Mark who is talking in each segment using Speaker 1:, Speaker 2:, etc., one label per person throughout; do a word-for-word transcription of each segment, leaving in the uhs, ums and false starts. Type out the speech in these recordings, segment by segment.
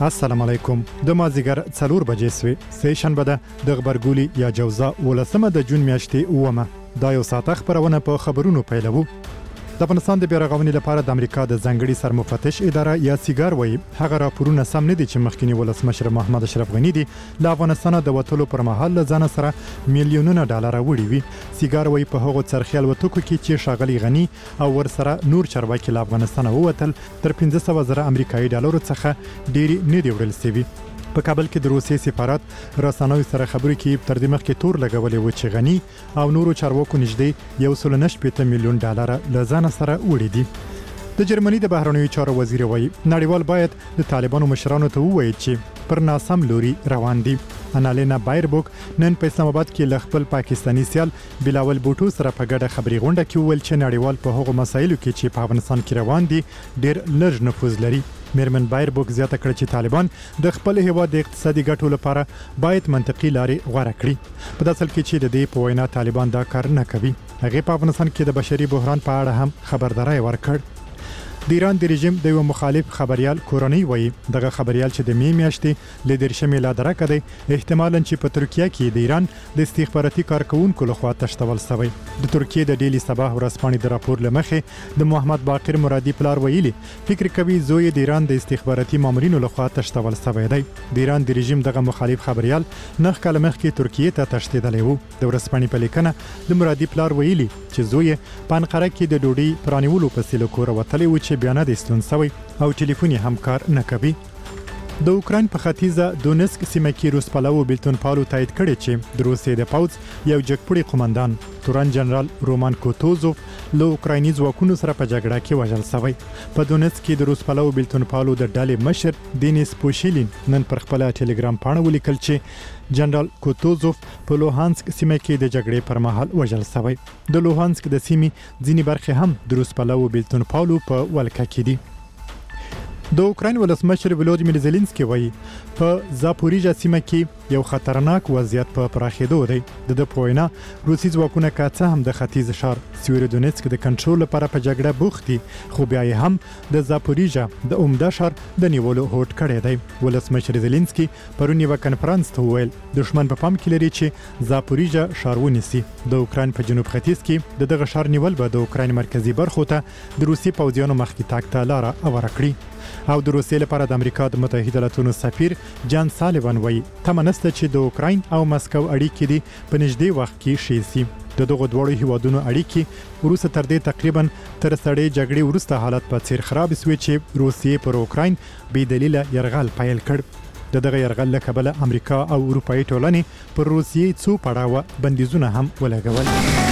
Speaker 1: السلام علیکم. د مازیګر څلور بجې سوي سه شنبه ده د خبرګولي یا جوزا ولسمه د جون میاشتې اومه دا یو ساعت خبرونه په خبرونو پیلوو. د افغانستان د بیارغونې لپاره د امریکا د ځنګړي سرمفتش اداره یا سیګار وایي هغه راپورونه سم نه دي چې مخکنی ولسمشر محمد اشرف غنی دی له افغانستان د وټولو پر مهال له ځان سره میلیونونه ډالر وړي وي. سیګار وایي په هغو څرخیل وټکو کې چې شاغلي غنی او ورسره نور چارواکي له افغانستان ووتل تر پنځه سوه زره امریکایي ډالر څخه ډېری نه دی وړل شوی. په کابل کې د روسیې سفارت رسنوي سره خبرې کې تر دې مخکې تور لګولې و چې غنی او نورو چارواکو نږدې یو سل نه شپږ میلیون ډالر له ځان سره وړي دي. د جرمني د بهرنیو چارو وزیر وایي نړیوال باید د طالبانو مشرانو ته ووایي چې پر ناسم لوري روان دي. انالینا بایربوک نن په اسلام آباد کې ل خپل پاکستانی سیال بلاول بوټو سره په ګډه خبري غونډه کې وویل چې نړیوال په هغو مسایلو کې چې په افغانستان کې روان دي ډېر لږ نفوذ لري. میرمن بایربوک زیاته کړه چې طالبان د خپل هیواد د اقتصادي ګټو لپاره باید منطقي لارې غوره کړي. په داسل کې چې د دې په وینا طالبان دا کار نه کوي. هغه په افغانستان کې د بشري بحران په اړه هم خبرداري ورکړ. د ایران د رژیم د یو مخالف خبريال کورنۍ وایي دغه خبريال چې د می میاشتې ل درشمې لا درکه دی احتمالاً چې په ترکیه کې د ایران د استخباراتي کارکونکو لخوا تشتول شوی. د ترکیه د ډیلی صباح ورځپاڼې د راپور لمخې د محمد باقر مرادي پلار ویلي فکر کوي زوی د ایران د استخباراتي مامورینو لخوا تشتول شوی دی. د ایران د رژیم دغه مخالف خبريال نه کله مخکې ترکیه ته تشتیدلی وو. د ورځپاڼې په لیکنه د مرادي پلار ویلي چې زوی په انقره کې د ډوډۍ پرانیولو په سیلو کور وتلی و چې بیان د استون سوی او ټلیفوني هم کار نه کوي. د اوکراین په ختیځه دونسک سیمه کې روس پلو بیلتون پالو تایید کړي چې د روسیې د پوځ یو جګپړی قومندان توران جنرال رومان کوتوزوف له اوکرایني ځواکونو سره په جګړه کې وژل شوی. په دونسک کې د روس پلو بیلتون پالو د ډلې مشر دینیس پوشیلین نن پر خپل ټلګرام پاڼه ولیکل چې جنرال کوتوزوف په لوهانسک سیمه کې د جګړې پر مهال وژل شوی. د لوهانسک د سیمې ځینې برخې هم د روس پلو بیلتون پالو په ولکه کې دي. د اوکراین ولسمشر ولودیمیر زيلنسکي وایي په زاپوریژا سیمه کې یو خطرناک وضعیت په پراخېدو دی. د د پوینا روسي ځواکونه کاڅه هم د ختیځ شهر سیورودونیتسک د کنټرول لپاره په جګړه بوخت دي خو بیا هم د زاپوریژا د عمده شهر د نیولو هوډ کړی دی. ولسمشر زيلنسکي پرون یو کنفرانس ته ویل دښمن په پام کې لري چې زاپوریژا شهر ونیسي. د اوکراین په جنوب ختیځ کې د دغه شهر نیول به د اوکراین مرکزی برخو ته د روسي پوځیانو مخکې تاک ته لار اوره کړي. او د روسیې لپاره د امریکا د متحده ایالاتونو سفیر جان سالیوان وایي تمنسته چې د اوکراین او مسکو اړیکې دي په نږدې وخت کې شي سي. د دغه دوړو هیوادونو اړیکې وروسته تر دې تقریبا تر سړې جګړې وروسته حالت په څیر خراب شوی چې روسیې پر اوکراین بې دلیله يرغل پیل کړ. د دغه يرغل له کبله امریکا او اروپאי ټولنې پر روسیې څو پړاوه بندیزونه هم ولګول.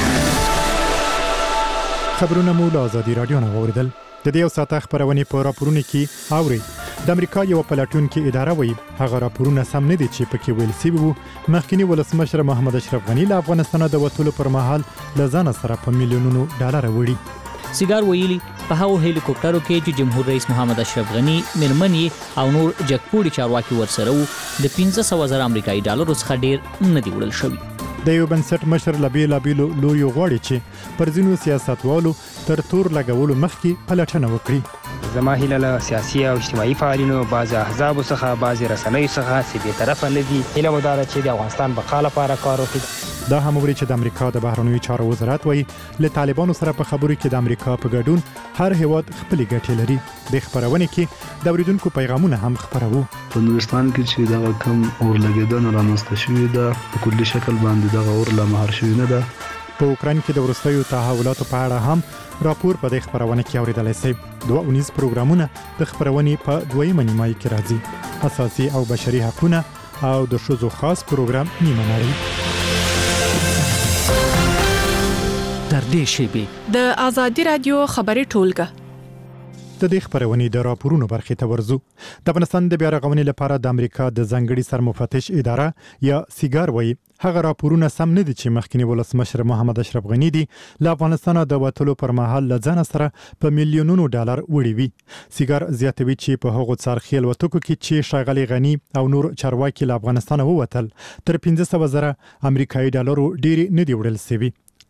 Speaker 1: خبرونه مو له ازادي رادیو نه اوریدل. د دې یو ساعت خبرونه په راپورونه کې اوري. د امریکا یو پلاتون کې اداره وایي هغه راپورونه سم نه دي چې پکې ویل شوی وو مخکنی ولسمشر محمد اشرف غنی له افغانستان د وټولو پر مهال له ځان سره په میلیونونو ډالر وړي.
Speaker 2: سیګار ویلي په هغو هلیکوپټرو کې چې جمهور رئیس محمد اشرف غنی میرمنې او نور جګپوړي چارواکي ورسره وو د پنځه سوه زره امریکایي ډالرو څخه ډیر نه دی وړل شوی.
Speaker 1: د یو بنسټ مشر لبی لبیلو لوی غواړي چې پر ځینو سیاستوالو تر تور لګولو مخکې پلټنه وکړي.
Speaker 3: زما هیله له سیاسي او اجتماعي فعالینو بعض احزاب څخه بعض رسنۍ څخه چې به طرفه نه دي هیله مو ده چې د افغانستان بقا لپاره کار وکړي.
Speaker 1: دا هم وری چې د امریکا د بهرنیو چارو وزارت وایي له طالبانو سره په خبرو کې د امریکا په ګډون هر هیواد خپل ګټې لري. د خبرونه کې د اوریدونکو پیغامونه هم خبرو.
Speaker 4: په نورستان کې چې دا کم اور لګیدنه رامنځته شوې ده په کلی شکل باندې دا اور لا مهار شوې نه ده.
Speaker 1: په اوکراین کې د ورستیو تحولاتو په اړه هم راپور په دې خبرونه کې اوریدل شي. دوه اونیز پروګرامونه د خبرونې په دویمه نیمایي کې راځي. اساسي او بشري حقوقونه او د ښځو خاص پروګرام نیمه نړۍ.
Speaker 5: تر دې شیبې
Speaker 6: د ازادي رادیو خبري ټولګه
Speaker 1: د دې خبرونې د راپورونو برخې ته ورزو. د افغانستان د بیارغونې لپاره د امریکا د ځنګړي سرمفتش اداره یا سیګار وایي هغه راپورونه سم نه دي چې مخکنی ولسمشر محمد اشرف غنی دی له افغانستان د وټولو پر مهال له ځان سره په میلیونونو ډالر وړي وي. سیګار زیاتوي چې په هغو څرخیل وټکو کې چې شاغلي غنی او نور چارواکي له افغانستان ووتل تر پنځه سوه زره امریکایي ډالر ډېری نه دی وړل شوی.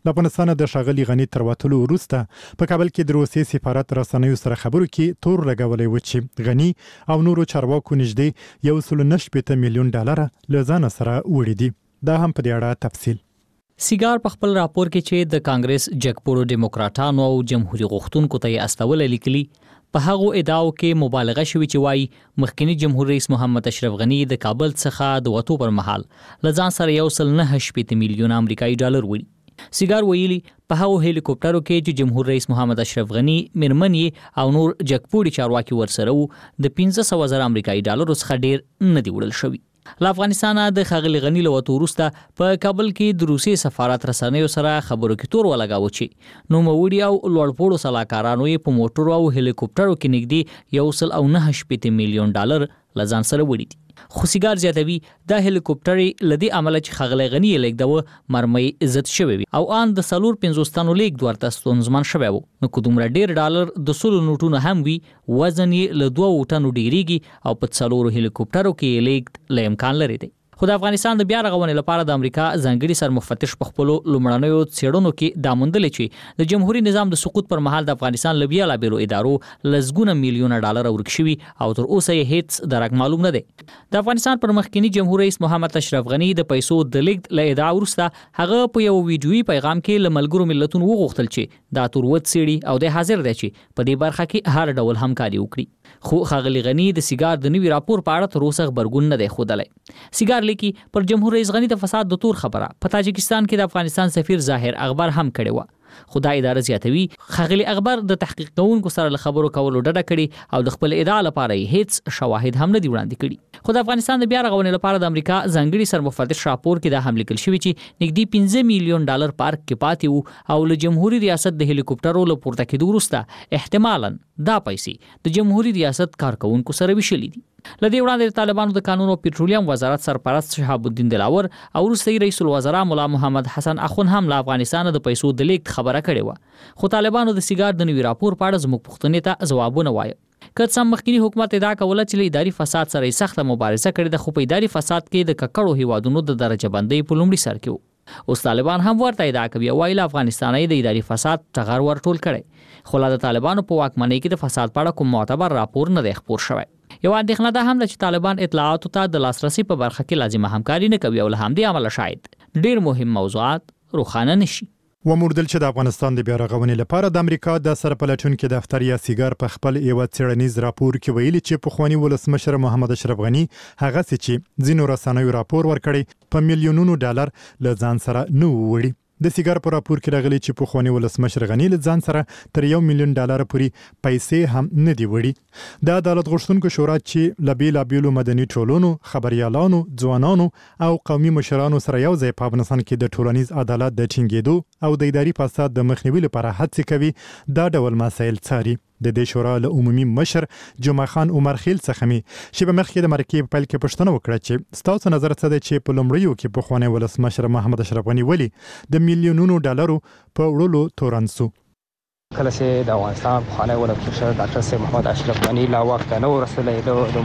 Speaker 1: له افغانستانه د ښاغلي غني تر وتلو وروسته په کابل کې د روسیې سفارت رسنیو سره خبرو کې تور لګولی و چې غني او نورو چارواکو نږدې یو سل نه شپېته میلیون ډالر له ځانه سره وړي دي. دا هم په دې اړه تفصیل.
Speaker 2: سیګار په خپل راپور کې چې د کانګرس جګپوړو دیموکراتانو او جمهوریت غوښتونکو ته یې استول لیکلي، په هغو ادعاو کې مبالغه شوې چې وایي مخکنی جمهور رئیس محمد اشرف غني د کابل څخه د وټو پر مهال له ځان سره یو سل نه شپېته میلیون امریکایي ډالر وړي. سیګار ویلي په هغو هلیکوپټرو کې چې جمهور رئیس محمد اشرف غني میرمن او نور جګپوړي چارواکي ورسره وو د پنځه سوه زره امریکایي ډالرو څخه ډیر نه دی وړل شوی. له افغانستانه د ښاغلي غني له وتو وروسته په کابل کې د روسیې سفارت رسنیو سره خبرو کې تور ولګاوه چې نوموړي او لوړپوړو سلاکارانو یې په موټرو او هلیکوپټرو کې نږدې یو سل او نه شپېته میلیون ډالر له ځان سره وړي دي. خو سیګار زیاتوي دا هلیکوپټر له دې امله چې ښاغلی غني یې لیږدوه مرمۍ عزت شوی وي او ان د څلور پنځوس تنو لیږد ورته ستونزمن شوی و. نو که دومره ډېر ډالر د سلو نوټونه هم وي وزن یې له دوه ټنو ډېرېږي او په څلورو هلیکوپټرو کې یې لیږد له امکان لري دی. خو د افغانستان د بیا رغونې لپاره د امریکا ځانګړي سرمفتش په خپلو لومړنیو څېړنو کې دا موندلې چې د جمهوریت نظام د سقوط پر مهال د افغانستان له بېلابېلو ادارو لسګونه میلیونه ډالر ورک شوي او تر اوسه یې هیڅ درک معلوم نه دی. د افغانستان پر مخکني جمهور رئیس محمد اشرف غني د پیسو د لیږد له ادعا وروسته هغه په یو ویډیویي پیغام کې له ملګرو ملتونو وغوښتل چې دا تروت څېړي او د حاضر دی چې په دې برخه کې هر ډول همکاري وکړي. خو ښاغلي غني د سیګار د نوي راپور په اړه تر اوسه غبرګون نه دی ښودلی. سیګار لیکي پر جمهور رئیس غني د فساد د تور خبره په تاجکستان کې د افغانستان سفیر ظاهر اخبار هم کړې وه. خو دا اداره زیاتوي ښاغلي اخبار د تحقیق کوونکو سره له خبرو کولو ډډه کړې او د خپل ادعا لپاره یې هیڅ شواهد هم نه دي وړاندې کړي. خو د افغانستان د بیا رغونې لپاره د امریکا ځانګړي سرمفتش راپور کې دا هم لیکل شوي چې نږدې پنځه میلیون ډالر پارک کې پاتې وو او له جمهوري ریاست د هلیکوپټرو له پورته کېدو وروسته احتمالاً دا پیسې د جمهوري ریاست کارکوونکو سره ویشلي دي. له دې وړاندې د طالبانو د قانون او پټرولیم وزارت سرپرست شهاب الدین دلاور او وروسته رئیس الوزرا مولا محمد حسن اخون هم له افغانستان د پیسو د لیږد خبره کړې وه. خو طالبانو د سیګار د نوي راپور په اړه زموږ پوښتنې ته ځوابونه وایه. که څه هم مخکني حکومت ادعا کوله چې له اداري فساد سره یې سخته مبارزه کړې ده، خو په اداري فساد کې د ککړو هیوادونو د درجه بندۍ په لومړي سر کې وو. اوس طالبان هم ورته ادعا کوي او وایي له افغانستان یې د اداري فساد ټغر ورټول کړی. خو لا د طالبانو په واکمنۍ کې د فساد په اړه کوم معتبر راپور نه دی خپور شوی. یو اندېښنه ده هم چې طالبان اطلاعاتو ته د لاسرسي په برخه کې لازمه همکاري نه کوي او له همدې امله شاید ډېر مهم موضوعات روښانه نشي.
Speaker 1: وموردل چې د افغانستان د بیا رغونې لپاره د امریکا د سرپلټونکو دفتر یا سیګار په خپل یو څېړنیز راپور کې ویلي چې پخوانی ولسمشر محمد اشرف غني هغه چې ځینو رسنیو راپور ورکړي په میلیونونو ډالر له ځان سره نه وړي. د سیګار په راپور کې راغلي چې پخوانی ولسمشر غني له ځان سره تر یو میلیون ډالر پورې پیسې هم نه دی وړي. د عدالت غوښتونکو شورا چې له بېلابېلو مدني ټولنو، خبريالانو، ځوانانو او قومي مشرانو سره یو ځای په افغانستان کې د ټولنیز عدالت د ټینګېدو او د اداري فساد د مخنیوي لپاره هڅې کوي، دا ډول مسایل څاري. د دې شورا له عمومي مشر جمعه خان عمر خیل څخه می چې په مخکې د مرکې په پیل کې پوښتنه وکړه چې ستاسو نظر څه دی چې په لومړیو کې پخوانی ولسمشر محمد اشرف غني ولي د میلیونونو ډالرو په وړلو تورن سو.
Speaker 3: کله چې د افغانستان پخوانی ولسمشر ډاکټر صاحب محمد اشرف غني لا وخت نه ورسېدلی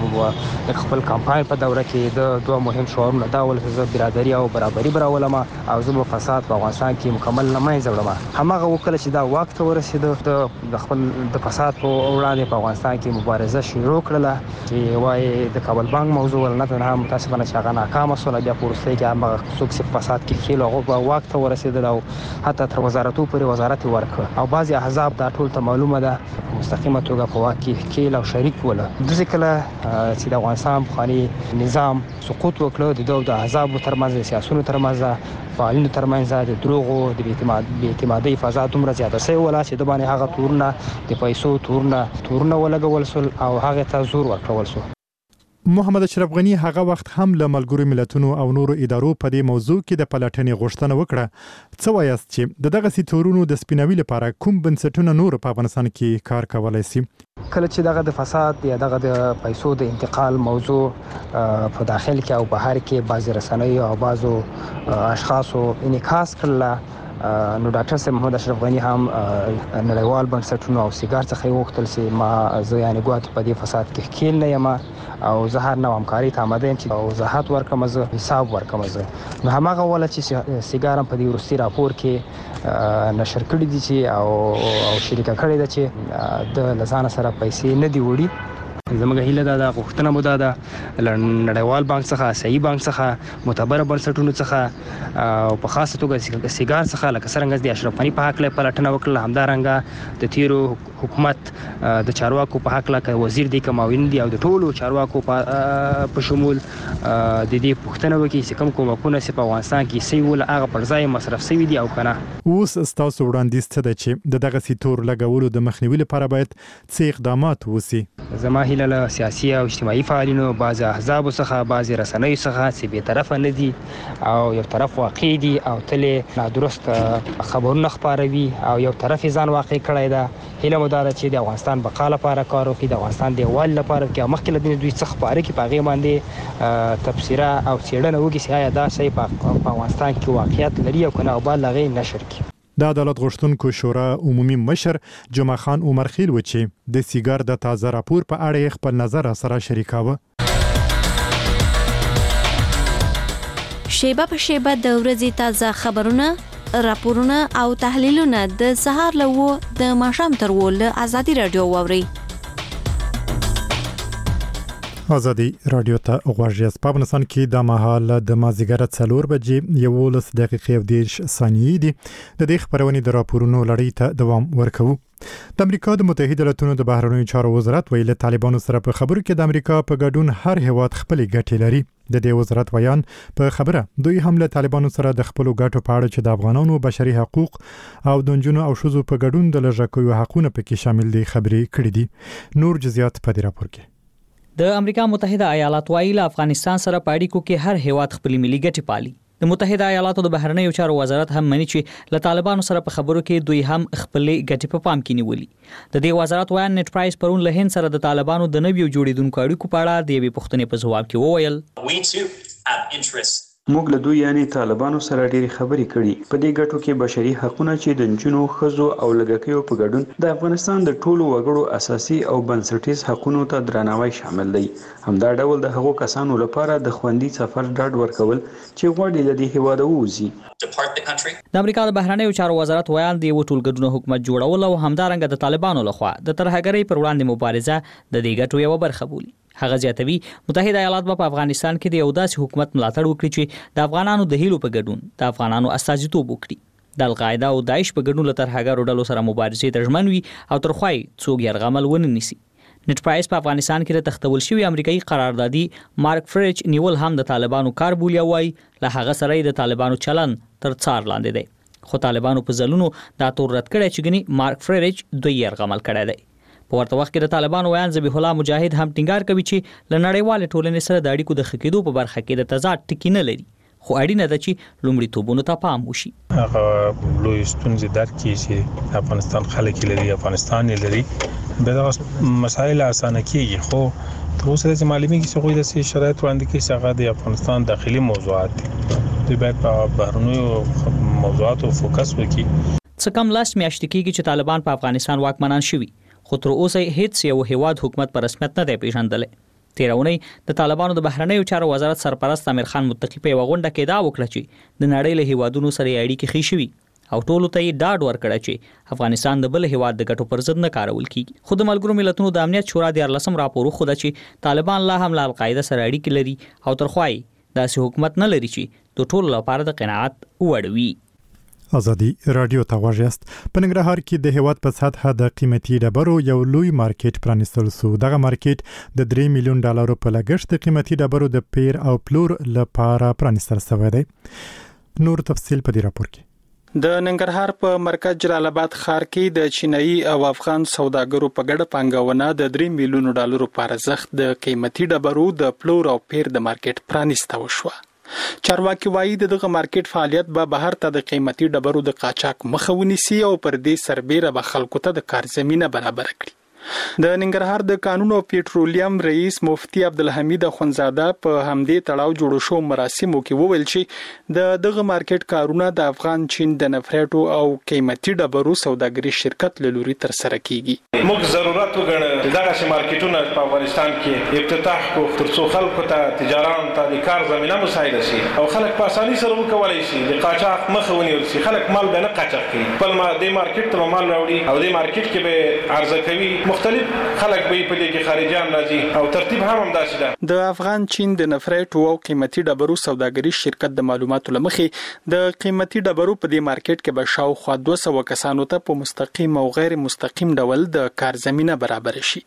Speaker 3: د خپل کمپاین په دوره کې د دوه مهم شعارونه دا ول چې برادري او برابري براولم او زه په فساد په افغانستان کې مکمل نه منځ وړم. هماغه وکړه چې دا وخت ورسېد د خپل د فساد په وړاندې په افغانستان کې مبارزه شروع کړله چې وايي د کابل بانک موضوع نه تنها متاسفانه چې هغه ناکامه شوه، بیا په وروستۍ کې هغه څوک چې فساد کې خېل هغه په وخت ورسېدل او حتی تر وزارتو پورې وزارت ورکړ او بعضي احزاب دا ټول ته معلومه ده مستقیمه توګه په واقع کې لا شریک وله. د ځکه چې د افغانستان بخاري نظام سقوط وکړ د دوه د احزاب ترمنځ سیاسيونو ترمنځ فعالینو ترمنځ د دروغو د بې اعتمادۍ فضا دومره زیاته شوې وله چې د باندې هغه تورونه د پیسو تورونه تورونه ولګول شول او هغه ته زور ورکول شو.
Speaker 1: محمد اشرف غني هغه وخت هم له ملګرو ملتونو او نورو ادارو په دې موضوع کې د پلټنې غوښتنه وکړه. څه وایاست چې د دغه سیتورونو د سپیناوي لپاره کوم بنسټونه نور په افغانستان کې کار کولای شي؟
Speaker 3: کله چې دغه د فساد یا دغه د پیسو د انتقال موضوع په داخل کې او بهر کې بعض رسنۍ او بعضو اشخاصو انعکاس کړل نو ډاکټر صاحب محمد اشرف غنی هم نړیوال بنسټونو او سیګار څخه وغوښتل چې ما زه یعنی ګواکې په دې فساد کې ښکیل نه یم او زه هر نوع همکاري ته آماده یم چې وضاحت ورکړم، زه حساب ورکړم. زه نو هماغه وله چې سیګار هم په دې وروستي راپور کې نشر کړي دي چې او او شریکه کړې ده چې د له ځانه سره پیسې نه دي وړي. زموږ هیله دا ده، غوښتنه مو دا ده نړیوال بانک څخه، صحیح بانک څخه، معتبره بنسټونو څخه او په خاصه توګه سیګار څخه لکه څرنګه د اشرف غني په حق پلټنه وکړله، همدارنګه د تیرو حکومت د چارواکو په حق که وزیر دی که معاون دی او د ټولو چارواکو په شمول د دې پوښتنه وکړي چې کوم کومکونه چې په افغانستان کې صحیح ول هغه پر ځای مصرف شوي دي او که نه.
Speaker 1: اوس ستاسو وړاندیز څه ده چې د دغسې تور لګولو د مخنیوي لپاره باید څه اقدامات وسي؟
Speaker 3: زما هیله له سیاسي او اجتماعي فعالینو، بعضې احزابو څخه، بعضې رسنیو څخه چې بې طرفه نه دي او یو طرف واقع دي او تل یې نادرست خبرونه خپاروي او یو طرف یې ځان واقع کړی ده. هیله مو دا ده چې د افغانستان بقا لپاره کار وکړي، د افغانستان د یووالي لپاره وکړي او مخکې له دې دوی څه خپاره کړي، په هغې باندې تبصره او څېړنه وکړي چې آیا دا شی په افغانستان کې واقعیت لري او که نه، او بعد له هغې نشر کړي.
Speaker 1: د عدالت غوښتونکو شورا عمومي مشر جمعه خان عمر خیل و چې د سیګار د تازه راپور په اړه خپل نظر سره شریکاوه.
Speaker 7: شیبه په شیبه د ورځې تازه خبرونه، راپورونه او تحلیلونه د سهار له و د ماښام تر و له ازادي رادیو واوري.
Speaker 1: ازادي رادیو ته غواړئ. په افغانستان کې د مهال د مازیګر څلور بجې یولس دقیقې او دېرش ثانیې دي. د دې خبرونې د راپورونو لړۍ ته دوام ورکوو. د امریکا د متحده ایالاتونو د بهرنیو چارو وزارت ویل طالبانو سره په خبرو کې د امریکا په ګډون هر هیواد خپل ګټې لري. د دې وزارت ویان په خبره دوی هم له طالبانو سره د خپل ګټو په اړه چې د افغانانو بشري حقوق او د نجونو او ښځو په ګډون د لږکیو حقوقو پکې شامل دي خبرې کړې دي. نور جزئیات په دې راپور کې.
Speaker 2: د امریکا متحده ایالات وایي افغانستان سره په اړیکو کې هر هیواد خپل ملي ګټې پالي. د متحده ایالاتو د بهرنیو چارو وزارت هم مني چې له طالبانو سره په خبرو کې دوی هم خپل ګټې په پام کې نیولي. د دې وزارت وایي نت پرایس پرون له هند سره د طالبانو د نویو جوړیدونکو اړیکو په اړه د یوې پوښتنې په ځواب کې وویل
Speaker 8: موږ له دوی یعنی طالبانو سره ډېری خبرې کړي په دې ګټو کې بشري حقوقونه چې د نجونو، ښځو او لږکیو په ګډون د افغانستان د ټولو وګړو اساسي او بنسټیز حقوقو ته درناوی شامل دی. همدا ډول د هغو کسانو لپاره د خوندي سفر ډاډ ورکول چې غواړي له دې هیواده ووځي.
Speaker 2: د امریکا د بهرنیو چارو وزارت ویان د یو ټولګډونو حکومت جوړول او همدارنګه د طالبانو لخوا د ترهګرۍ پر وړاندې مبارزه د دې ګټو یو برخه بولي. هغه زیاتوي متحده ایالات په افغانستان کې د یو داسې حکومت ملاتړ وکړي چې د افغانانو د هیلو په ګډون د افغانانو استازیتوب وکړي، د القاعده او داعش په ګډون له ترهګرو ډلو سره مبارزې ته ژمن وي او تر خوای څوک یرغمل ونه نیسي. نت پرایس په افغانستان کې د تختول شوی امریکایي قراردادي مارک فرج نیول هم د طالبانو کار بولي وای له هغه سره د طالبانو چلن تر څار لاندې دی. خو طالبانو په ځلونو دا تور رد کړی چې ګني مارک فرج دوی یرغمل کړی دی. په ورته وخت کې د طالبانو ویان ذبیح الله مجاهد هم ټینګار کوي چې له نړیوال ټولنې سره د اړیکو د خکېدو په برخه کې د تضاد ټکی نه لري، خو اړینه ده چې لومړی توبونو ته پام وشي.
Speaker 9: هغه لوی ستونزې درک کړي چې افغانستان خلک لري، افغانستان لري، به دا مسایل اسانه کیږي. خو تر اوسه چې معلومیږي چې خو د شرایط وړاندې کې څنګه د افغانستان داخلي موضوعات دي، دوی باید په بهرنیو موضوعاتو فوکس وکړي.
Speaker 2: څه کم لاس میاشتې کېږي چې طالبان په افغانستان واکمنان شوي، خو تر اوسه هیڅ یو هیواد حکومت په رسمیت نه دی پیژندلی. تیرونی د طالبانو د بهرنیو چارو وزارت سرپرست امیر خان متقی په غونډه کې دا وکړه چې د نړۍ له هیوادونو سره اړیکې ښې شوي او ټولو ته یې ډاډ ورکړی چې افغانستان د بل هیواد د ګټو پر ضد نه کارول کیږي. خو د ملګرو ملتونو د امنیت شورا د ارلسم راپور خو دا چې طالبان لا هم له القاعده سره اړیکې لري او تر خوای داسې حکومت نه لري چې د ټولو لپاره د قناعت وړ وي.
Speaker 1: ازادي رادیو ته غواړئ. په ننګرهار کې د هیواد په سطح د قیمتي ډبرو یو لوی مارکیټ پرانیستل شو. دغه مارکیټ د درې میلیون ډالرو په لګښت د قیمتي ډبرو د پیر او پلور لپاره پرانیستل شوی دی. نور تفصیل په دې راپور کې.
Speaker 10: د ننګرهار په مرکز جلال آباد ښار کې د چینایي او افغان سوداګرو په ګډه پانګونه د درې میلیون ډالرو په ارزښت د قیمتي ډبرو د پلور او پیر د مارکیټ پرانیسته وشوه. چارواکي وایي دغه مارکیټ فعالیت به بهر ته د قیمتي ډبرو د قاچاق مخه ونیسي او پر دې سربېره به خلکو ته د کار زمينه برابر کړي. د ننګرهار د قانون او پېټرولیم رئیس مفتي عبدالحمید اخوندزاده په همدې تړاو جوړ شو مراسمو کې وویل چې د دغه مارکیټ کارونه د افغان چین د نفریټو او قیمتي ډبرو سوداګري شرکت له لوري تر سره کیږي.
Speaker 11: موږ ضرورت وګڼو دغه مارکیټونه په افغانستان کې افتتاح کو ترڅو خلکو ته تجاران ته د کار زمينه مساعده شي او خلک په اساني سره وکولای شي د قاچاق مخه ونیول شي. خلک مال به نه قاچاق کوي، خپل ما د مارکیټ ته مال راوړي او د مارکیټ کې به عرضه کوي. مختلف خلک به په دې کې خارجيان راځي او ترتیب هم همداسې ده.
Speaker 10: د افغان چین د نفریټو او قیمتي ډبرو سوداګري شرکت د معلوماتو لمخې د قیمتي ډبرو په دې مارکیټ کې به شاوخوا دوه سوه کسانو ته په مستقیم او غیر مستقیم ډول د کار زمينه برابر شي.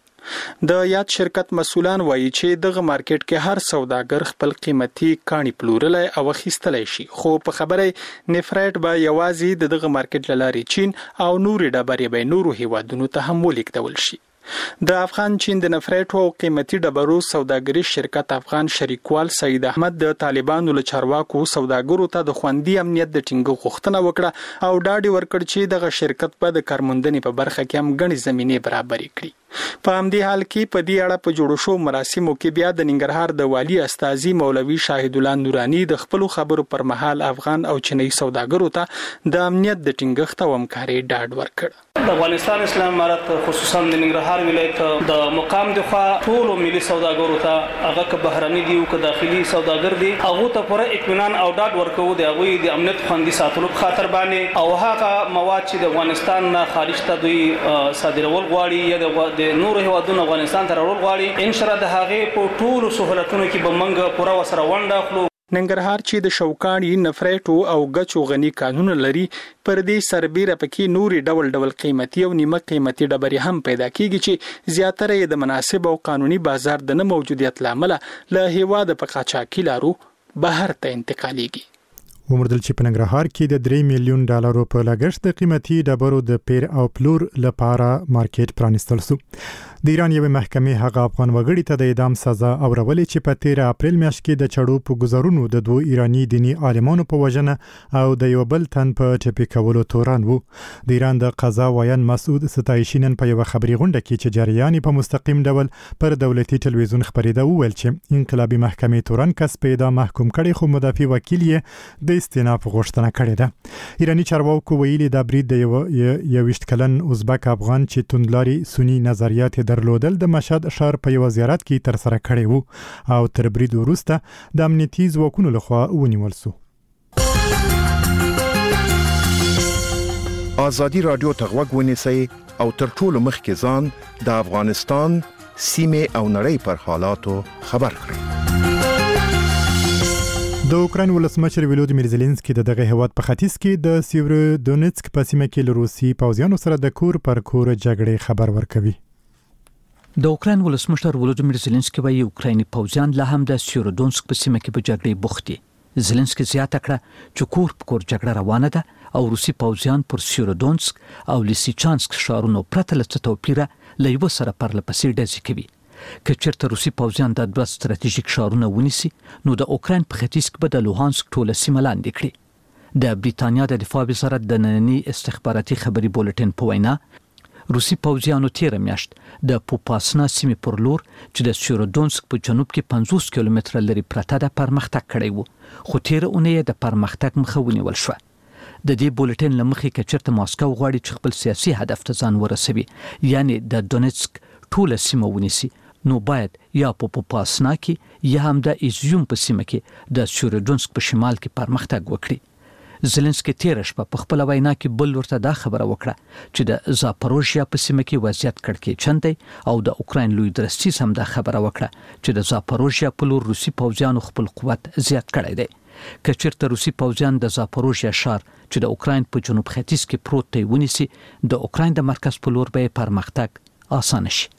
Speaker 10: د یاد شرکت مسولان وایي چې دغه مارکیټ کې هر سوداګر خپل قیمتي کاڼي پلورلای او اخیستلای شي، خو په خبره نفریټ به یوازې د دغه مارکیټ لاري چین او نوري ډبرې به نورو هیوادونو ته هم ولیکدول شي. د افغان چین د نفریټو او قیمتي ډبرو سوداګري شرکت افغان شریکوال سید احمد د طالبانو له چارواکو سوداګرو ته د خوندي امنیت د ټینګو غوښتنه وکړه او ډاډ ورکړ چې دغه شرکت په د کارموندنې په برخه کې هم غني زمينه برابر کړي. په همدې حال کې په دې اړه په جوړ شو مراسمو کې بیا د ننګرهار د والی استاذي مولوي شاهد الله نورانی د خپل خبرو پر مهال افغان او چینی سوداګرو ته د امنیت د ټینګښت او همکاري ډاډ ورکړ.
Speaker 12: د افغانستان اسلام امارت خصوصا د ننګرهار ولایت د مقام د خوا ټول ملي سوداګرو ته هغه که بهرني دي او که داخلي سوداګر دي هغه ته پوره اطمینان او ډاډ ورکو د هغه د امنیت خوندي ساتلو په خاطر باندې او هغه مواد چې د افغانستان نه خارج ته دوی صادرول غواړي یا د د نور هیوادونو افغانستان ته راوړل غواړي ان شاء الله د هغه په ټولو سہولتونو کې به موږ پوره وسره ونډه اخلو.
Speaker 10: ننګرهار چې د شوکاڼي نفریټو او غچو غني قانون لري پر دې سربېره پکې نوري ډول ډول قیمتي او نیمه قیمتي ډبرې هم پیدا کیږي چې زیاتره یې د مناسب او قانوني بازار د نه موجودیت لامل له هیواد په قاچاقي لارو بهر ته انتقالېږي.
Speaker 1: ومردل چې په ننګرهار کې د درې میلیون ډالرو په لګښت د قیمتي ډبرو د پیر او پلور لپاره مارکیټ پرانستل شو. د ایران یوه محکمې هغه افغان وګړي ته د اعدام سزا اورولې چې په تیر اپریل میاشت کې د چړو په گزارونو د دوه ایرانی دینی عالمانو په وژنه او د یو بل تن په ټپي کولو تورن وو. د ایران د قضا وایان مسعود ستایشینن په یو خبري غونډه کې چې جریان په مستقیم ډول پر دولتي ټلویزیون خبرېده وویل چې انقلابي محکمې تورن کس په اعدام محکوم کړي خو مدافع وکیل یې د استیناف غوښتنه کړې ده. ایرانی چارواکو ویلي دا برید د یو ویشت کلن ازبک افغان چې توندلاري سنی نظریات درلودل د مشهد ښار په یو زیارت کې تر سره کړی وو او تر برید وروسته د امنیتي ځواکونو لخوا ونیول شو.
Speaker 13: آزادی رادیو ته غوږ ونیسئ او تر ټولو مخکې ځان د افغانستان سیمې او نړۍ پر حالاتو خبر کړئ.
Speaker 1: د اوکراین ولسمشر ولودیمیر زيلنسکي د دغه هیواد په ختیځ کې د سیورودونیتسک په سیمه کې له روسي پوځیانو سره د کور پر کور جګړې خبر ورکوي.
Speaker 5: د اوکراین ولسمشر ولودیمیر زيلنسکي وايي اوکرایني پوځیان لا هم د سیورودونسک په سیمه کې په جګړې بوخت دي. زيلنسکي زیاته کړه چې کور په کور جګړه روانه ده او روسي پوځیان پر سیورودونسک او لیسیچانسک ښارونو پرته له توپیره له یو سره پرله پسې ډزې کوي. که چېرته روسي پوځیان د دوه ستراتیژیک ښارونه ونیسي نو د اوکراین په ختیځ کې به د لوهانسک ټوله سیمه لاندې کړي. د بریتانیا د دفاع وزارت د ننني استخباراتي خبري بولټین په وینا روسي پوځیانو تیر میاشت د پوپاسنا سیمې پر لور چې د سیورودونسک په جنوب کې پنځوس کیلومتره لري پرته د پرمختګ کړی وو خو تیر اونۍ د پرمختګ مخه ونیول شو. د دې بولټین لمخې که چېرته ماسکو غواړي چې خپل سیاسي هدف ته ځان ورسوي یعنی د دونیتسک ټوله سیمه ونیسي نو باید یا په پوپاسنا کې یا هم د ایزیوم په سیمه کې د سیورودونسک په شمال کې پرمختګ وکړي. زيلنسکي تیر شپه په خپل وینا کې بل ورته دا خبره وکړه چې د زاپاروژیا په سیمه کې وضعیت کړکېچن دی او د اوکراین لوی درستیز هم دا خبره وکړه چې د زاپاروژیا په لور روسي پوځیانو خپل قوت زیات کړی دی. که چېرته روسي پوځیان د زاپاروژیا ښار چې د اوکراین په جنوب ختیځ کې پروت دی ونیسي د اوکراین د مرکز په لور به پرمختګ آسان شي.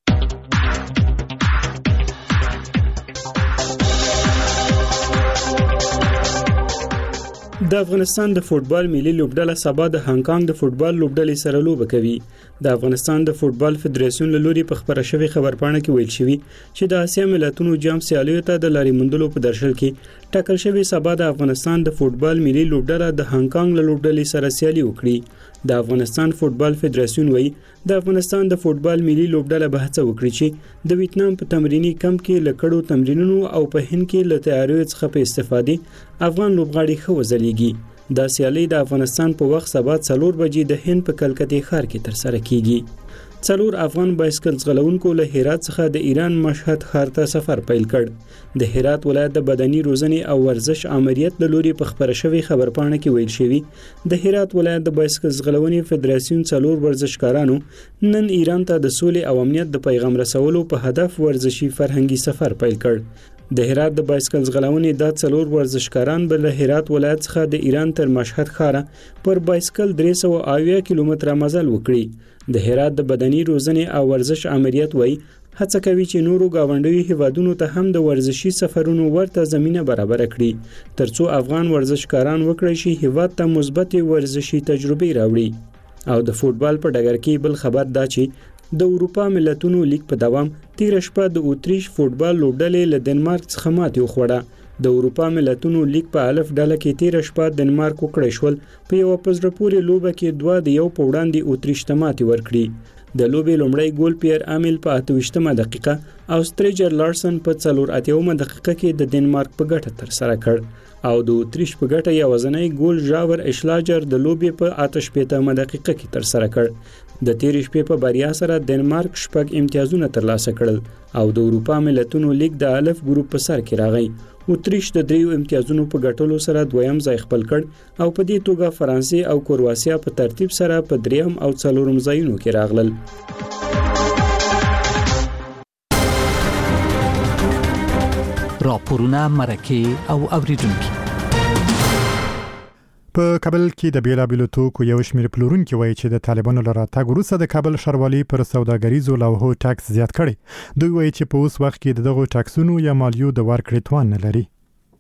Speaker 14: د افغانستان د فوتبال ملي لوبډله سبا د هانګ کانګ د فوتبال لوبډلې سره لوبه کوي. د افغانستان د فوتبال فدراسیون له لوري په خبره شوی خبرپاڼه کې ویل شوی چې د اسیا ملتونو جام سیالیو ته د لارې موندلو په درشل کې ټاکل شوی سبا د افغانستان د فوتبال ملي لوبډله د هانګ کانګ له لوبډلې سره سیالي وکړي. د افغانستان فوتبال فدراسیون وایي د افغانستان د فوتبال ملي لوبډله به هڅه وکړي چې د ویتنام په تمرینی کمپ کې لکړو تمرینونو او په هند کې له تیاریو څخه په استفادې افغان لوبغاړي ښه وځلیږي. دا سیالي د افغانستان په وخت سبا څلور بجې د هند په کلکتې ښار کې ترسره کیږي. څلور افغان بایسکل ځغلونکو له هرات څخه د ایران مشهد ښار ته سفر پیل کړ. د هرات ولایت د بدني روزنې او ورزش امریت له لوري په خبره شوی خبرپاڼه کې ویل شوی د هرات ولایت د بایسکل ځغلونې فدراسیون څلور ورزشکارانو نن ایران ته د سولې او امنیت د پیغام رسولو په هدف ورزشي فرهنګي سفر پیل کړ. د هرات د بایسکل ځغلونې د څلور ورزشکاران بل له هرات ولایت څخه د ایران تر مشهد ښار پر بایسکل درې سوه اویا کیلومتره مزل وکړي. د هرات د بدني روزنې او ورزش امریت وایي هڅه کوي چې نورو گاونډیو هیوادونو ته هم د ورزشي سفرونو ورته زمينه برابر کړي ترڅو افغان ورزشکاران وکړي شي هیواد ته مثبت ورزشي تجربه راوړي. او د فوتبال په ډګر کې بل خبر دا چې د اروپا ملتونو لیګ په دوام تیر شپه د اوتریش فوتبال لوبډلې له دنمارک څخه ماتې وخوړه. د اروپا ملتونو لیګ په الف ډله کې تیر شپه دنمارک وکړی شول په یو پزړه پورې لوبه کې دوه د یو په وړاندې اوتریش ته ماتې ورکړي. د لوبې لومړی ګول پیر امیل په اته ویشتمه دقیقه او ستریجر لارسن په څلور اتیاومه دقیقه کې د دنمارک په ګټه ترسره کړ او د اوتریش په ګټه یوازینی ګول ژاور اشلاجر د لوبې په اته شپېتمه دقیقه کې ترسره کړ. د تیر شپې په بریا سره دنمارک شپږ امتیازونه ترلاسه کړل او د اروپا ملتونو لیګ د الف ګروپ په سر کې راغی. اوتریش د دریو امتیازونو په ګټلو سره دویم ځای خپل کړ او په دې توګه فرانسې او کرواسیا په ترتیب سره په دریم او څلورم ځایونو کې راغلل.
Speaker 5: راپورونه مرکه او اوریدونکو
Speaker 1: په کابل کې د بیلابیلو توکو یو شمېر پلورونکي وایي چې د طالبانو له راتګ وروسته د کابل ښاروالي پر سوداګریزو لوحو ټاکس زیات کړی. دوی وایي چې په اوس وخت کې دغه ټاکسونو یا مالیو د ورکړې توان نه لري.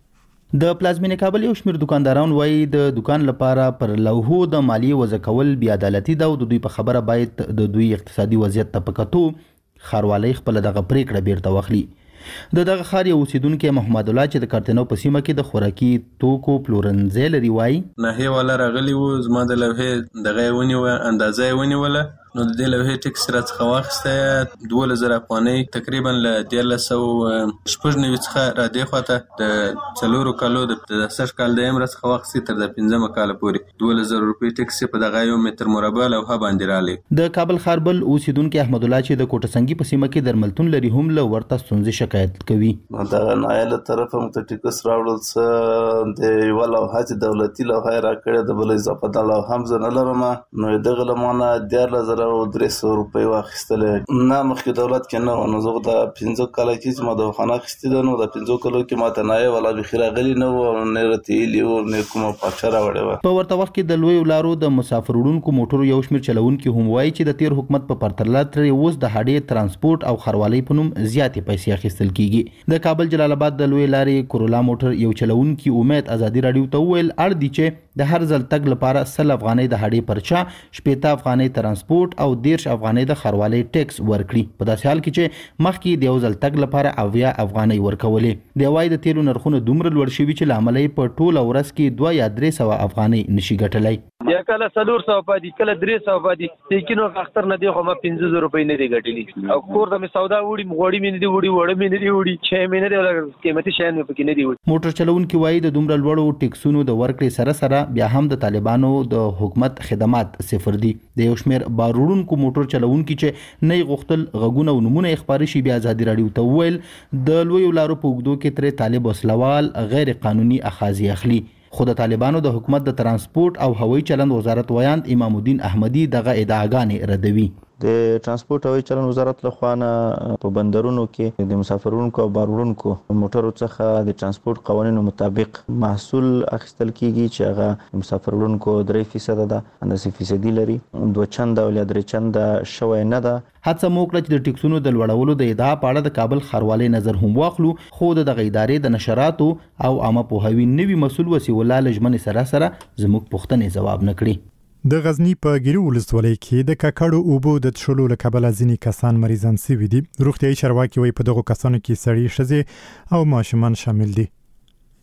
Speaker 15: د پلازمینې کابل یو شمېر دکانداران وایي د دکان لپاره پر لوحو د مالیې وضع کول بې عدالتي ده او د دوی په خبره باید د دوی اقتصادي وضعیت ته په کتو ښاروالۍ خپله دغه پریکړه بیرته واخلي. د دغه ښار یو اوسیدونکی محمد الله چې د کارتنو په سیمه کې د خوراکي توکو پلورنځی لري وایي
Speaker 16: ناحیه والا راغلی و زما د لوحې دغه یې ونیوه اندازه یې ونیوله نو د دې لوحې ټکس راڅخه واخیسته دولس زره افغانۍ تقریبا له دیارلس سوه شپږ نوي څخه را دې خواته د څلورو کالو د سږ کال د یم راڅخه واخیستې تر د پنځمه کاله پورې دولس زره روپۍ ټکس یې په دغه یو متر مربع لوحه باندې رالی.
Speaker 15: د کابل ښار بل اوسیدونکی احمد الله چې د کوټه سنګي په سیمه کې درملتون لري هم له ورته ستونزې شکایت کوي.
Speaker 17: دغه نایله طرف هم ته ټکس راوړل څه د یوه لوحه چې دولتي لوحه یې راکړې ده بله اضافه دا لوحه هم زه نه لرم نو دغه له مانه دیارلس زره او درې سوه روپۍ واخیستلې نه مخکې دولت کې نه وه نو زه د پنځه کاله کې چې ما دواخانه اخیستې ده نو د پنځو کالو کې ماته نایه والا بیخي راغلي نه وه او نه راته ایلي وو نه کومه پاکچه راوړې وه.
Speaker 15: په ورته وخت کې د لویو لارو د مسافر وړونکو موټرو یو شمېر چلوونکي هم وایي چې د تیر حکومت په پرتله ترې اوس د هډې ترانسپورټ او ښاروالۍ په نوم زیاتې پیسې اخیستل کیږي. د کابل جلال آباد د لوی لارې کورولا موټر یو چلوونکي امید ازادي راډیو ته وویل اړ دي چې د هر ځل تګ لپاره سل افغانۍ د هډې پرچا شپېته افغانۍ ترانسپورټ او دیرش افغانۍ د ښاروالۍ ټیکس ورکړي په داسې حال کې چې مخکې د یو ځل تګ لپاره اویا افغانۍ ورکولې. دی وایي د تیلو نرخونه دومره لوړ شوي چې له امله یې په ټوله ورځ کې دوه یا درې سوه افغانۍ نشي ګټلی.
Speaker 18: یا کله څلور سوه پاتې کله درې سوه پاتې لیکن اختر نه دی خو ما پنځه زره روپۍ نه دی ګټلي او کور ته مې سودا وړي غوړي مې نه دي وړي وړه مې نه دي وړي چای مې نه دی قیمتي شیان مې پکې نه دي وړي.
Speaker 15: موټر چلوونکي وایي د دومره لوړو ټیکسونو د ورکړې سره سره بیا هم د طالبانو د حکومت خدمات صفر دي. د یو شمېر بار وړونکو موټر چلوونکي چې نه یې غوښتل غږونه او نومونه یې خپاره شي بیا ازادي راډیو ته وویل د لویو لارو په اوږدو کې ترې طالب وسلوال غیر قانوني اخاذې اخلي. خو د طالبانو د حکومت د ترانسپورټ او هوایي چلند وزارت ویاند امام الدین احمدي دغه ادعاګانې ردوي.
Speaker 19: د ترانسپورت او چلند وزارت لخوا نه په بندرونو کې د مسافرونکو او بارونکو موټرو څخه د ترانسپورت قوانینو مطابق محصول اخیستل کیږي چې هغه مسافرونکو درې فیصد ده اندازې فیصدي لري دوه چنده او درې چنده شوی نه ده.
Speaker 15: هڅه مو وکړه چې د ټیکسونو د لوړولو د ادعا په اړه د کابل ښاروالۍ نظر هم واخلو خو د دغه ادارې د نشراتو او عامه پوهاوي نوي مسؤل وسیع الله له ژمنې سره سره زموږ پوښتنې ځواب نه کړي.
Speaker 1: د غزنی په ګیرو ولسوالۍ کې د ککړو اوبو د څښلو له کبله ځینې کسان مریضان شوي دي. روغتیايي چارواکي وایي په دغو کسانو کې سړي ښځې او ماشومان شامل دي.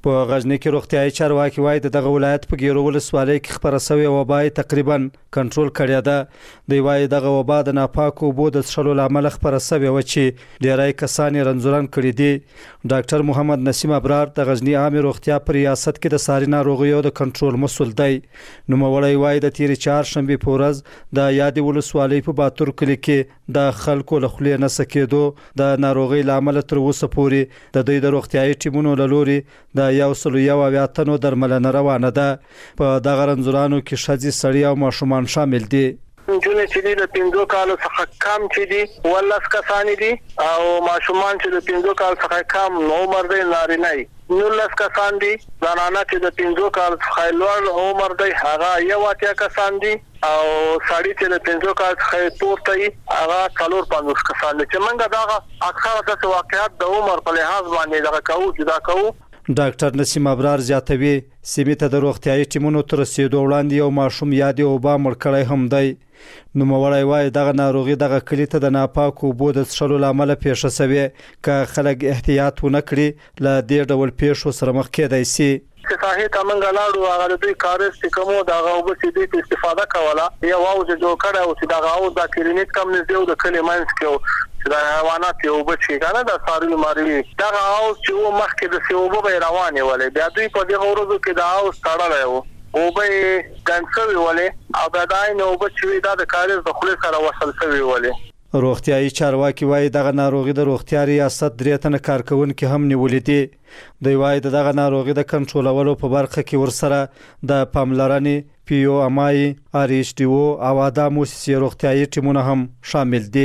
Speaker 20: په غزنی کې روغتیايي چارواکي وایي دغه ولایت په ګیرو ولسوالۍ کې خبره شوې وبا تقریبا کنټرول کړې ده. دی وایي دغه وبا د ناپاکو اوبو د څښلو لامل خبره شوې و چې ډیری کسان رنځوران کړي دي. ډاکټر محمد نسیم ابرار د غزنی عامه روغتیا په ریاست کې د ساري ناروغیو د کنټرول مسؤل دی. نو مولای وایي د تیر چهارشنبه په ورځ د یادې ولسوالۍ په باتور کلی کې د خلکو له خولې نه سکیدو د ناروغي لامل تر اوسه پورې د دوی د روغتیايي ټیمونو له لوري د یو سل یو اویا تنو درملنه روانه ده. په دغه رنځورانو کې ښځې سړي او ماشومان شامل دي.
Speaker 21: جونې چې دي د پنځو کالو څخه کم چې دي ولس کسان دي او ماشومان چې د پنځو کال څخه کم عمر دی نارینه دي نولس کسان دي. زنانه چې د پنځو کال څخه لوړ عمر دی هغه یو اتیا کسان دي او سړی چې د پنځو کال څخه پورته وي هغه څلور پنځوس کسان دي. چې موږ دغه اکثره د واقعیت د عمر په لحاظ باندې دغه کوو جدا کوو.
Speaker 20: ډاکټر نسیم ابرار زیاتوي سیمه ته د روغتیايي ټیمونو تر رسیدو وړاندې یو ماشوم یادې اوبا مړ کړی هم دی. نو مولای وایي دغه ناروغي دغه کلی ته د ناپاکو اوبو د څښلو لامل پیښه شوې که خلک احتیاط ونه کړي له دې ډول پیښو سره مخ کېدای شي.
Speaker 21: چې صحیح تمنګ لاړو هغه د دوی کارز چې کومو دغه اوبه چې دوی استفاده کوله یو او چې جوړ کړه او چې دغه او د کلینیک کم نږدې د کلی منځ کې چې د حیوانات یو اوبه چې کنه د ساري ماري دغه او چې و مخکې د سیوبو به روانې ولې بیا دوی په دغه ورځو کې د او ستړل یو او به ګنڅوي ولې او د داین او به چې د کارز د خلک سره وصل شوی ولې.
Speaker 20: روغتیايي چارواکي وایي دغه ناروغي د روغتیا ریاست درې تنه کارکونکو هم نیولې دي. دوی وایي دغه ناروغي د کنټرولولو په برخه کې ورسره د پاملرنې پی او ام آی ار ایچ ډي او او ادا موسسې روغتیايي ټیمونه هم شامل دي.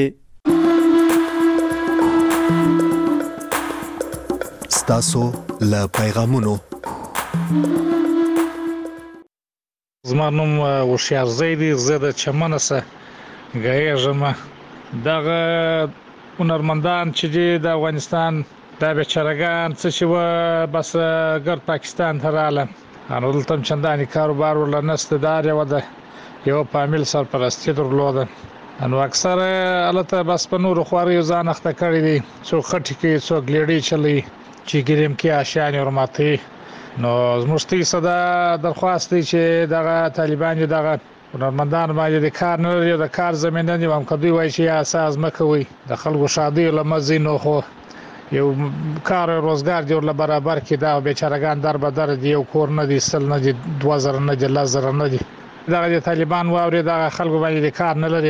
Speaker 22: ستاسو له پیغامونو
Speaker 23: زما نوم هوښیار زیدي زه د چمنه څخه ګایږم. دغه هنرمندان چې د افغانستان د بیچارهګان څه چې و بس ګر پاکستان ته رااله انو دلته چنداني کاروبار ولا نسته دار یو د یو فامیل سرپرستی درلوده انو اکثر البته بس په نور خواري ځان اخته کړی دي څو خټي کې څو ګلیډي چلی چې ګریم کې آشیان ورماتي نو زموږ صدا درخواست دی چې دغه طالبان دغه هنرمندان باندې د کار نه لري د کار زمينه نیوم کدی وای چې اساس مکوي د خلکو شادي لمزینو خو یو کار روزګار جوړ ل برابر کې دا بیچارهګان در بدر دی یو کور نه دي سل نه دي دوه زره نه دي لزر نه دي دغه طالبان واوري د خلکو باندې د کار نه لري.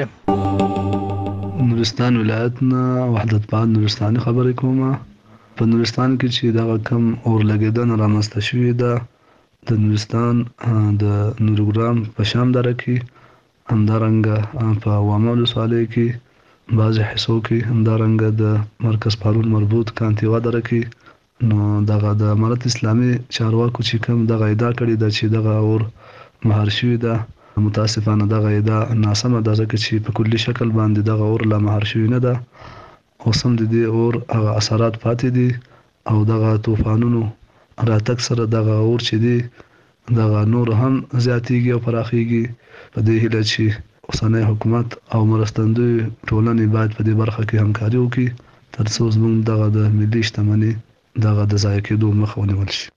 Speaker 4: نورستان ولایتنا وحدت بعد نورستاني خبرې کومه. په نورستان کې چې دا کم اور لګیدنه رامنځته شوې ده د نورستان د نورګرام په شام دره کې همدارنګه په وامه ولسوالۍ کې بعض حصو کې همدارنګه د مرکز پارون مربوط کانتیوا دره کې نو دغه د امارت اسلامي چارواکو چې کوم دغه ادعا کړې ده چې دغه اور مهار شوی ده متاسفانه دغه ادعا ناسمه ده ځکه چې په کلي شکل باندې دغه اور لا مهار شوی نه ده. اوس هم د دې اور هغه اثرات پاتې دي او دغه طوفانونو راتګ سره دغه اور چې دی دغه نور هم زیاتېږي او پراخېږي. په دې هیله چې اوسنی حکومت او مرستندوی ټولنې باید په دې برخه کې همکاري وکړي تر څو زموږ دغه د ملي شتمنۍ دغه د ضایع کېدو مخه ونیول شي.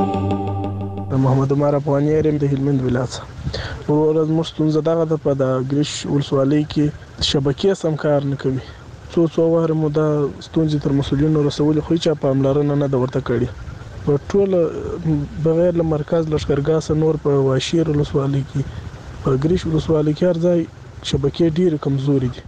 Speaker 24: محمد عمر افغاني رم د هلمند ولایت ورور زموږ ستونزه دغه د په د ګریش ولسوالۍ کې شبکې سم کار نه کوي. څو څو واره مو دا ستونزې تر مسولینو رسولې خو چې پاملرنه نه د ورته کړي. په ټول بغیر له مرکز لشکرګاه سنور په واشیر ولسوالۍ کې په ګریش ولسوالۍ کې هر ځای شبکې ډېر کمزوري دي.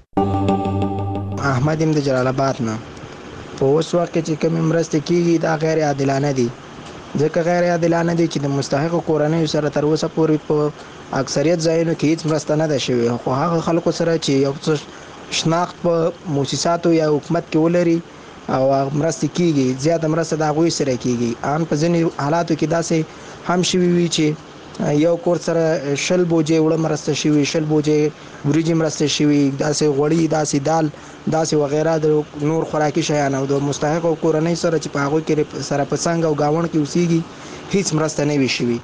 Speaker 25: احمد ام د جلال آباد نه په اوس وخت کې چې کوم مرسته کیږي دا غیر عادلانه دي ځکه غیر عادلانه دي چې د مستحق کورنۍ سره تر اوسه پورې په اکثریت ځایونو کې هیڅ مرسته نه ده شوې خو هغه خلکو سره چې یو څه شناخت په مؤسساتو یا حکومت کې ولري او مرسته کیږي زیاته مرسته د هغوی سره کیږي. ان په ځینې حالاتو کې داسې هم شوي وي چې یو کور سره شل بوجې وړه مرسته شوي شل بوجې وریجې مرسته شوي داسې غوړي داسې دال داسې وغیره د نور خوراکي شیان او د مستحقو کورنۍ سره چې په هغوی کې سره په څنګ او گاوڼ کې اوسېږي هیڅ مرسته نه وي شوي.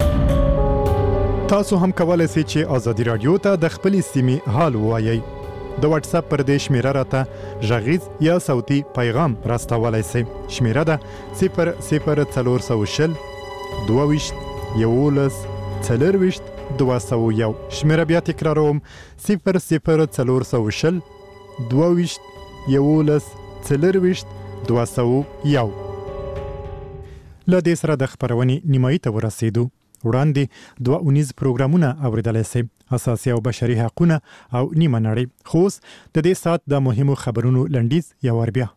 Speaker 1: تاسو هم کولای شئ چې ازادي رادیو ته د خپلې سیمې حال ووایئ. د واتس اپ پر دې شمیره راته غږیز یا صوتي پیغام راستولای شئ. شمیره ده صفر صفر څلور سوه شل دوه ویشت یولس څلرویشت دوه سوه یو. شمیره بیا تکراروم صفر صفر څلور سوه شل دوه ویشت یولس څلرویشت دوه سوه یو. له دې سره د خپرونې نیمایي ته ورسېدو. وړاندې دوه اونیز پروګرامونه اوریدلی سئ، اساسي او بشري حقونه او نیمه نړۍ. خو اوس د دې ساعت د مهمو خبرونو لنډیز یو وار بیا.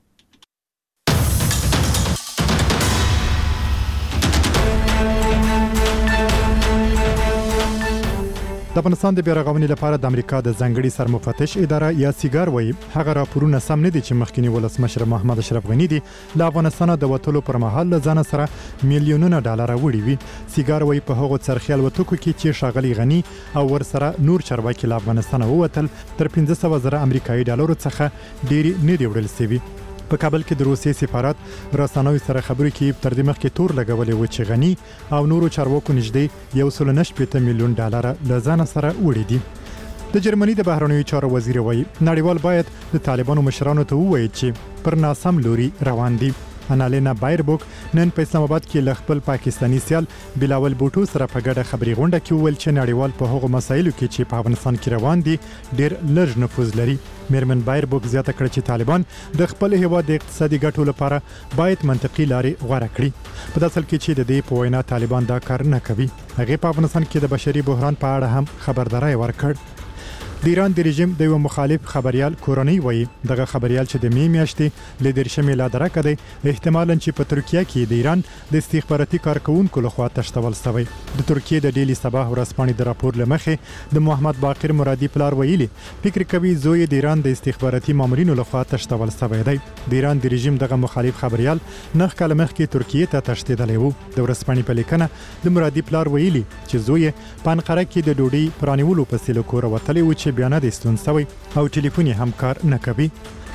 Speaker 1: د افغانستان د بیارغونې لپاره د امریکا د ځانګړي سرمفتش اداره یا سیګار وایي هغه راپورونه سم نه دي چې مخکنی ولسمشر محمد اشرف غني دی له افغانستان د وټولو پر مهال له ځان سره میلیونونه ډالر وړي وي. سیګار وایي په هغو څرخیال وټکو کې چې ښاغلي غني او ورسره نور چارواکي له افغانستان ووتل تر پنځه سوه زره امریکایي ډالرو څخه ډېری نه دي وړل شوي. په کابل کې د روسیې سفارت رسنوي سره خبرې کې تر دې مخکې تور لګولې و چې غني او نورو چارواکو نږدې یو سل نه شپېته میلیون ډالر له ځان سره وړي دي. د جرمني د بهرنیو چارو وزیر وایي نړیوال باید د طالبانو مشرانو ته ووایي چې پر ناسم لوري روان دي. انالینا بایربوک نن په اسلام آباد کې له خپل پاکستانی سیال بلاول بوټو سره په ګډه خبري غونډه کې وویل چې نړیوال په هغو مسایلو کې چې په افغانستان کې روان دي ډېر لږ نفوذ لري. میرمن بایربوک زیاته کړه چې طالبان د خپل هیواد د اقتصادي ګټو لپاره باید منطقي لارې غوره کړي. په داسې کې چې د دې په وینا طالبان دا کار نه کوي. هغه په افغانستان کې د بشري بحران په اړه هم خبرداري ورکړ. د ایران د رژیم د یو مخالف خبريال کورنۍ وایي دغه خبريال چې د می میاشتې ل درشمې لا درکه دی احتمالاً چې په ترکیه کې د ایران د استخباراتي کارکونکو لخوا تشتول شوی. د ترکیه د ډیلی صباح ورځپاڼې د راپور لمخې د محمد باقر مرادي پلار ویلي فکر کوي زوی د ایران د استخباراتي مامورینو لخوا تشتول شوی دی. د ایران د رژیم دغه مخالف خبريال نه کله مخکې ترکیه ته تشتیدلی وو. د ورځپاڼې په لیکنه د مرادي پلار ویلي چې زوی په انقره کې د ډوډۍ پرانیولو په سیلو کور وتلی و چې بیان د استون سوی او ټلیفون هم کار نه کوي.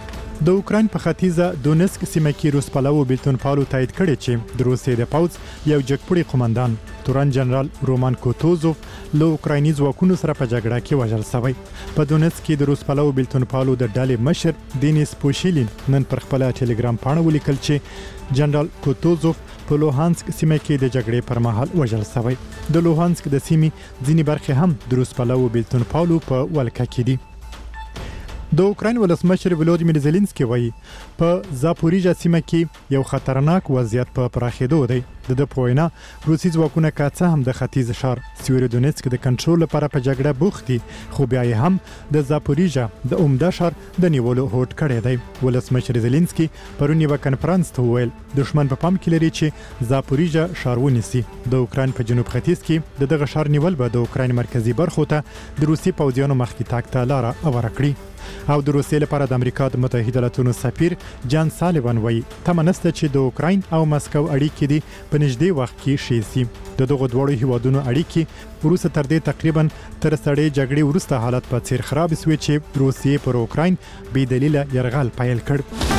Speaker 1: د اوکراین په ختیځه دونسک سیمه کې روس پلوو بیلتون پالو تایید کړي چې د روسیې د پوځ یو جګپوړي قومندان تورن جنرال رومان کوتوزوف له اوکرایني ځواکونو سره په جګړه کې وژل شوی. په دونسک کې د روس پلوو بیلتون پالو د ډلې مشر دینیس پوشیلین نن پر خپل ټلګرام پاڼه ولیکل چې جنرال کوتوزوف په لوهانسک سیمه کې د جګړې پر مهال وژل شوی. د لوهانسک د سیمې ځینې برخې هم د روس پلوو بیلتون پالو په ولکه کې دي. د اوکراین ولسمشر ولودیمیر زيلنسکي وایي په زاپوریژا سیمه کې یو خطرناک وضعیت په پراخېدو دی. د د پوینا روسي ځواکونه کاڅه هم د ختیځ شهر سیوریدونسک د کنټرول لپاره په جګړه بوخت دي، خو بیا هم د زاپوریژا د عمده شهر د نیولو هوډ کړی دی. ولسمشر زيلنسکي پرون یو کنفرانس ته ویل دښمن په پام کې لري چې زاپوریژا ښار ونیسي. د اوکراین په جنوب ختیځ کې د دغه ښار نیول به د اوکراین مرکزی برخو ته د روسي پوځیانو مخکې تګ ته لار هواره کړي. او د روسیې لپاره د امریکا د متحده ایالاتونو سفیر جان سالیوان وایي تمه نشته چې د اوکراین او مسکو اړیکې دي په نږدې وخت کې ښې شي. د دغو دواړو هیوادونو اړیکې وروسته تر دې تقریبا تر سړې جګړې وروسته حالت په څیر خراب شوی چې روسیې پر اوکراین بې دلیله یرغل پیل کړ.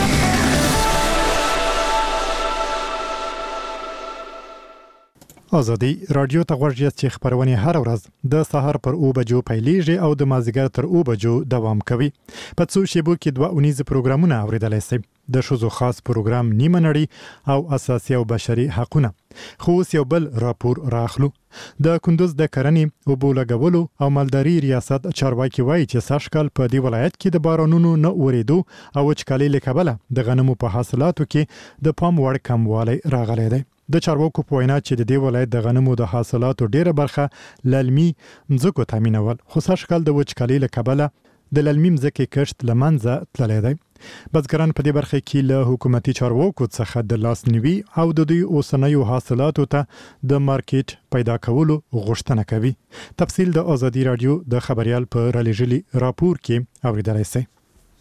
Speaker 1: ازادي رادیو ته غوږ یاست چې خبرونه هر ورځ د سهار پر او بجو پیلیږي او د مازیګر تر او بجو دوام کوي. په څو شیبو کې دوه اونیز پروګرامونه اوریدلای شئ. د شوزو خاص پروګرام نیمه نړۍ او اساسي او بشري حقونه. خو اوس یو بل راپور راخلو. د کندوز د کرنې او بولګولو او مالداري ریاست چارواکي وایي چې ساشکال په دی ولایت کې د بارانونو نه اوریدو او وچکالۍ له کبله د غنمو په حاصلاتو کې د پام وړ کموالی راغلی دی. د چارواکو په وینا چې د دې ولایت د غنمو د حاصلاتو ډیره برخه للمي ځمکو تامینول، خو ساشکال د وچکالۍ له کبله د للمي ځمکې کښت له منځه تللی دی. بزګران په دې برخه کې له حکومتي چارواکو څخه د لاسنیوي او د دوی اوسنیو حاصلاتو ته د مارکیټ پیدا کولو غوښتنه کوي. تفصیل د ازادي رادیو د خبريال په رالېږلي راپور کې اوریدلای شئ.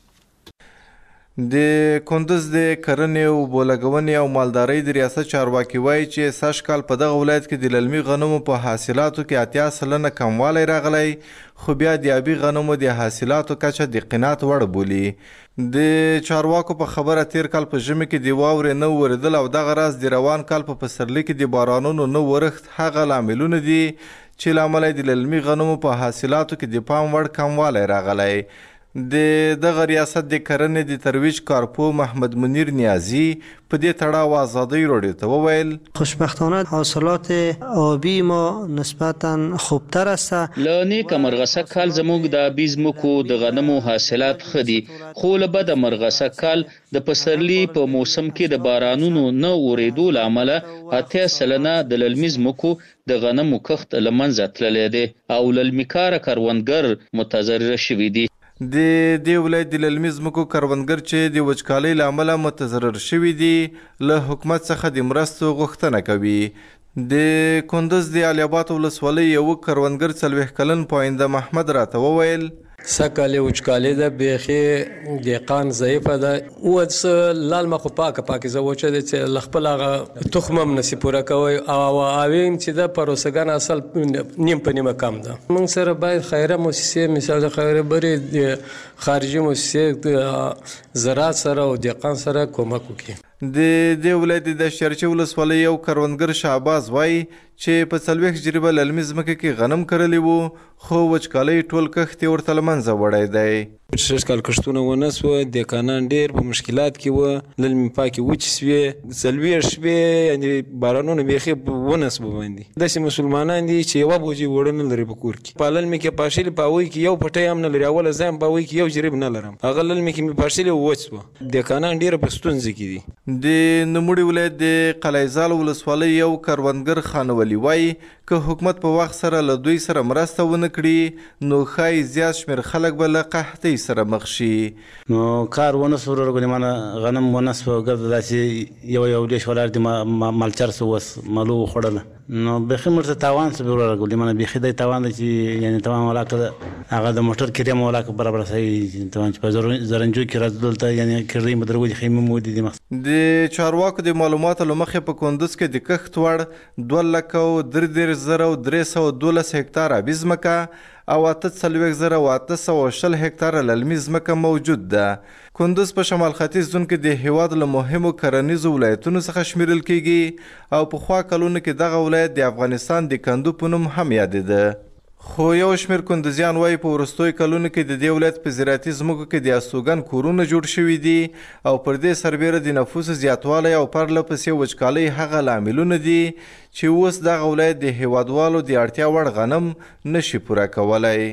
Speaker 3: د کندوز د کرنې او بولګونې او مالدارۍ د ریاست چارواکي وایي چې سږکال په دغه ولایت کې د للمي غنمو په حاصلاتو کې اتیا سلنه کموالی راغلی، خو بیا د آبي غنمو د حاصلاتو کچه د قناعت وړ بولي. د چارواکو په خبره تیر کال په ژمي کې د واورې نه وریدل او دغه راز د روان کال په پسرلي کې د بارانونو نه ورښت هغه لاملونه دي چې له امله د للمي غنمو په حاصلاتو کې د پام وړ کموالی راغلی. د دغه ریاست د کرنې د ترویج کارپو محمد منیر نیازی په دې تړاو آزادۍ راډیو ته وویل
Speaker 2: خوشبختانه حاصلات آبی ما نسبتا خوبتر است.
Speaker 6: له نیکه مرغسه کال زموږ د آبي ځمکو د غنمو حاصلات ښه دي، خو له بده مرغسه کال د پسرلي په موسم کې د بارانونو نه اورېدو له امله اتیا سلنه د للمي ځمکو د غنمو کښت له منځه تللی دی او للمي کاره کروندګر متضرره شوي دي.
Speaker 3: د دې ولایت د للمي ځمکو کروندګر چې د وچکالۍ له امله متضرر شوي دي له حکومت څخه د مرستو غوښتنه کوي. د کندز د علي اباد ولسوالۍ یو کروندګر څلوېښت کلن پاینده محمد راته وویل
Speaker 7: سکه وچکالي ده، بیخي دهقان ضعیفه ده. اوس لال مخ پاکه پاکه زه وچه ده چې له خپل هغه تخم هم نسی پوره کوي او اوین چې د پروسګان اصل نیم په نیمه کم ده. موږ سره باید خیره مؤسسې مثال خیره بری خارجي مؤسسې زراعت سره او دهقان سره کومک وکړي.
Speaker 3: د دې ولایت د شرچه ولسوالۍ یو کروندګر شهباز وایي چې په څلوېښت جریبه للمي ځمکه کې غنم کرلی وو خو وچکالۍ ټول کښت یې ورته له منځه وړی دی.
Speaker 7: شش کال کښتونه ونه سوه، دهقانان ډېر په مشکلات کې وه، للمي پاکې وچې سوې، څلوېښت شپې یعنې بارانونه بیخي ونه سوه باندې. داسې مسلمانان دي چې یوه بوجۍ وړه نه لري په کور کې. په للمي کې پاشلي په هغوی کې یو پټی هم نه لري. اوله زه هم په هغوی کې یو جریب نه لرم، هغه للمي کې مې پاشلي وچ سوه. دهقانان ډېره په ستونزه کې دي.
Speaker 3: د نوموړي ولایت د قلعهزال ولسوالۍ یو کروندګر خانولي وایي که حکومت په وخت سره له دوی سره مرسته ونه کړي نو ښایي زیات شمېر خلک به له قحطۍ سره مخ شي.
Speaker 8: نو کار ونه سو ورغلی مانه غنم ونه سو ګرځه داسې یو یو دیش ولاړ دي مالچر سو وس مالو خوړله نو بیخي مرته تاوان سو ورغلی مانه بیخي د تاوان دی چې یعنی تمام ولاکه هغه د موټر کریم ولاکه برابر صحیح تاوان چې په زرنجو کې راځل ته یعنی کړی مدرو د خیمه مو دي
Speaker 3: د چارواکو د معلوماتو لمخې په کندوز کې د کښت وړ دوه لکه او درې دېرش زره او درې سوه دولس هکتاره آبي ځمکه او اته څلوېښت زره او اته سوه شل هکتاره للمي ځمکه موجود ده. کندوز په شمال ختیځ زون کې د هیواد له مهمو کرنیزو ولایتونو څخه شمیرل کیږي او پخوا کلونو کې دغه ولایت د افغانستان د کندو په نوم هم یادېده. خو یو شمېر کندوزیان وایي په وروستیو کلونو کې د دې ولایت په زراعتي ځمکو کې د استوګن کورونه جوړ شوي دي او پر دې سربیره د نفوسو زیاتوالی او پرله پسې وچکالۍ هغه لاملونه دي چې اوس دغه ولایت د هیوادوالو د اړتیا وړ غنم نشي پوره کولی.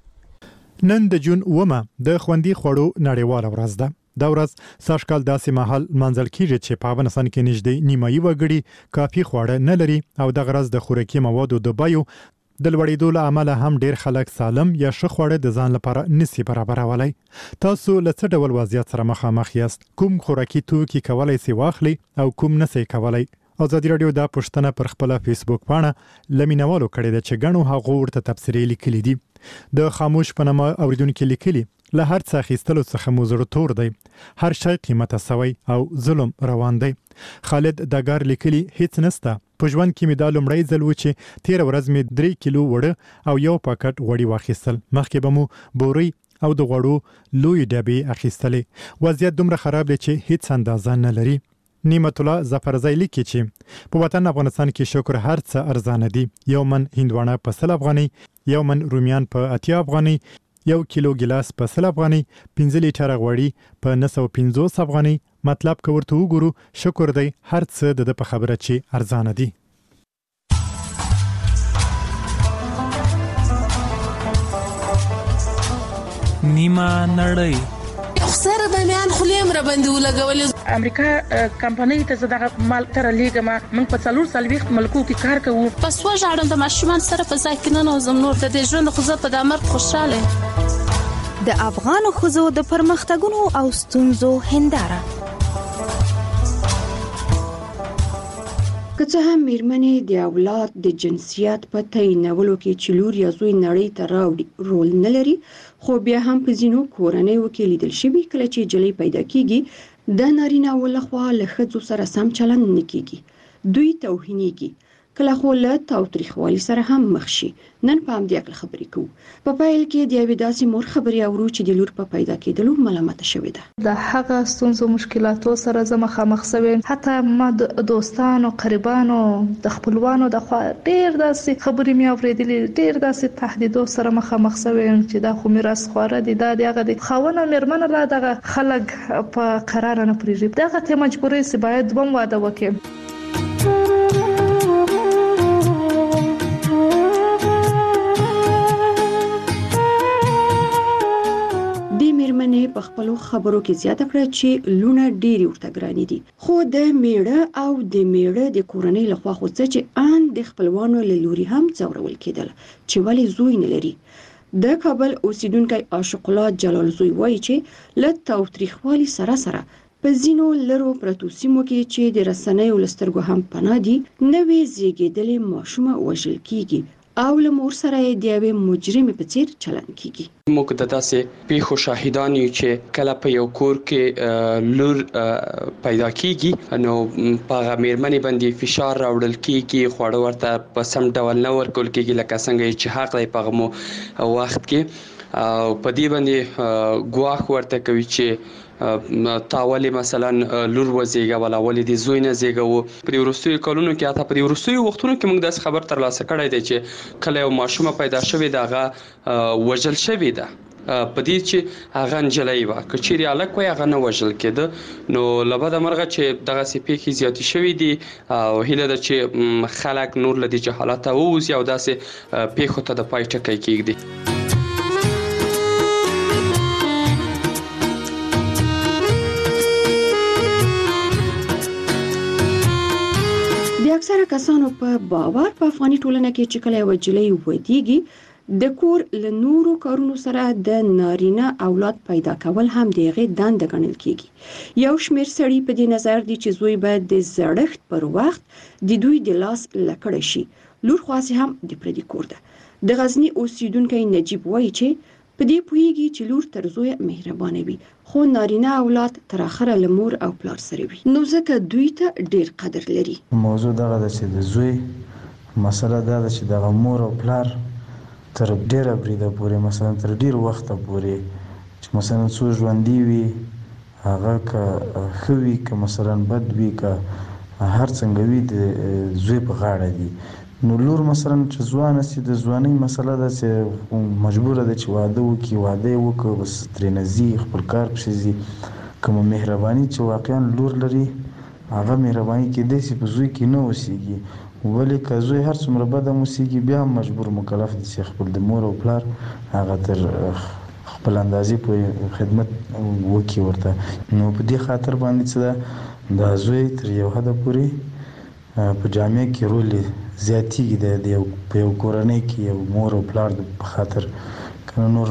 Speaker 1: نن د جون اومه د خوندي خوړو نړیواله ورځ ده. دا ورځ سږ کال داسې مهال لمانځل کیږي چې په افغانستان کې نږدې نیمایي وګړي کافي خواړه نه لري او دغه ورځ د خوراکي موادو د بیو د لوړېدو له امله هم ډیر خلک سالم یا ښه خواړه د ځان لپاره نسی برابرولی. تاسو له څه ډول وضعیت سره مخامخ یاست؟ کوم خوراکي توکي کولی سي واخلي او کوم نسی کولی؟ ازادي راډیو دا پوښتنه پر خپل فیسبوک پاڼه لمینوالو کړې ده چې ګڼو هغو ورته تبصرې لیکلي دي. د خاموش په نامه اوریدونکو لیکلي له هر څه اخیستلو څخه مو زړه تور دی، هر شی قیمته سوی او ظلم روان دی. خالد دګار لیکلي هیڅ نسته، په ژوند کې مې دا لومړی ځل و چې تېره ورځ مې درې کیلو وړه او یو پاکټ غوړي واخیستل. مخکې به مو بورۍ او د غوړو لوی ډبې اخیستلې. وضعیت دومره خراب دی چې هیڅ اندازه نه لري. نعمت الله ظفرزی لیکي چې په وطن افغانستان کې شکر هر څه ارزانه دي. یو من هندوانه په سل افغانۍ، یو من رومیان په اتیا افغانۍ، یو کیلو ګلاس په سل افغانۍ، پنځه لیټره غوړي په نه سوه پنځوس افغانۍ. مطلب که ورته وګورو شکر دی هر څه د ده په خبره چې ارزانه دي.
Speaker 9: نیمه نړۍ
Speaker 26: سره به میان خلیم را باندې ولګولې.
Speaker 27: امریکا کمپنۍ ته زه دغه مال تر لیږم. موږ په څلور څلوېښت ملکو کې کار کوو.
Speaker 26: پس وژاړم د ماشومان سره په ځای کې ننوځم. نور د دې ژوند خو زه په دا مرګ خوشحاله یم.
Speaker 28: د افغانو ښځو د پرمختګونو او ستونزو هنداره.
Speaker 29: که څه هم میرمنې د اولاد د جنسیت په تعینولو کې چې لور یا زوی نړۍ ته راوړي رول نه لري، خو بیا هم په ځینو کورنیو کې لیدل شوي کله چې جلۍ پیدا کیږي د نارینه ولخوا له ښځو سره سم چلند نه کیږي، دوی توهینېږي. کله خو له تاوتریخوالي سره هم مخ شي. نن په همدې اړه خبرې کوو. په پیل کې د یوې داسې مور خبرې اورو چې د لور په پیدا کېدلو ملامته شوې ده.
Speaker 5: د هغه ستونزو مشکلاتو سره زه مخامخ شوم. حتی ما د دوستانو قریبانو د خپلوانو د خوا ډېر داسې خبرې مې اورېدلې، ډېر داسې تهدیدو سره مخامخ شوم چې دا خو میراث خواره دي، دا د هغه د خاوند او مېرمن لا دغه خلک په قرار نه پرېږدي. دغه ته مجبورې سي باید دوم واده وکړي.
Speaker 29: په خپلو خبرو کې زیاته کړه چې لونه ډېری ورته ګرانې دي، خو د میړه او د میړه د کورنۍ لخوا خو څه چې ان د خپلوانو له لوري هم ځورول کېدل چې ولې زوی نه لري. د کابل اوسیدونکی عاشق الله جلال زوی وایي چې له تاوتریخوالي سره سره په ځینو لرو پرتو سیمو کې چې د رسنیو له سترګو هم پناه دي، نوې زیږېدلې ماشومه وژل کېږي او له مور سره یې د یوې مجرمې په څېر چلند کېږي.
Speaker 10: موږ د داسې پیښو شاهدان یو چې کله په یو کور کې لور پیدا کیږي نو په هغه مېرمنې باندې فشار راوړل کیږي، خواړه ورته په سم ډول نه ورکول کیږي لکه څنګه چې حق دی په هغه وخت کې، او په دې باندې ګواښ ورته کوي چې تاولې مثلا لور وزیږه ولا ولې د زوی نه زیږو. په وروستیو کلونو کې اته په وروستیو وختونو کې موږ داس خبر ترلاسه کړی دی چې کله یو ماشومه پیدا شوې دغه وژل شوې ده په دې چې هغه نجلۍ وه، که چیرې هلک وی هغه نه وژل کېده. نو له بده مرغه چې دغسې پیښې زیاتې شوې دي او هیله ده چې خلک نور له دې جهالته ووځي او داسې پیښو ته د پای ټکی کېږدي.
Speaker 29: اکثره کسانو په باور په افغاني ټولنه کې چې کله یوه نجلۍ ودیږي د کور له نورو کارونو سره د نارینه اولاد پیدا کول هم د هغې دنده ګڼل کېږي. یو شمېر سړي په دې نظر دي چې زوی باید د زړښت پر وخت د دوی د لاس لکړه شي. لور خاصې هم د پردي کور ده. د غزني اوسیدونکی نجیب وایي چې په دې پوهیږي چې لور تر زوی مهربانه وي، خو نارینه اولاد تر اخره له مور او پلار سره وي، نو ځکه دوی ته ډېر قدر لري.
Speaker 11: موضوع دغه ده چې د زوی مسله دا ده چې دغه مور او پلار تر ډېره بریده پورې مثلا تر ډېر وخته پورې چې مثلا څو ژوندي وي هغه که ښه وي که مثلا بد وي که هر څنګه وي د زوی په غاړه دي. نو لور مثلا چې ځوانه سي د ځوانۍ مسله ده چې مجبوره ده چې واده وکړي، واده یې وکړه بس ترېنه ځي خپل کار پسې ځي. کومه مهرباني چې واقعا لور لري هغه مهرباني کېدای شي په زوی کې نه اوسېږي، ولې که زوی هر څومره بد هم اوسېږي بیا هم مجبور مکلف دي چې خپل د مور او پلار هغه تر خپل اندازې پورې خدمت وکړي ورته. نو په دې خاطر باندې څه ده دا زوی تر یو حده پورې په جامعه کې رول زیاتېږي د یو په یو کورنۍ کې یو مور او پلار په خاطر که نور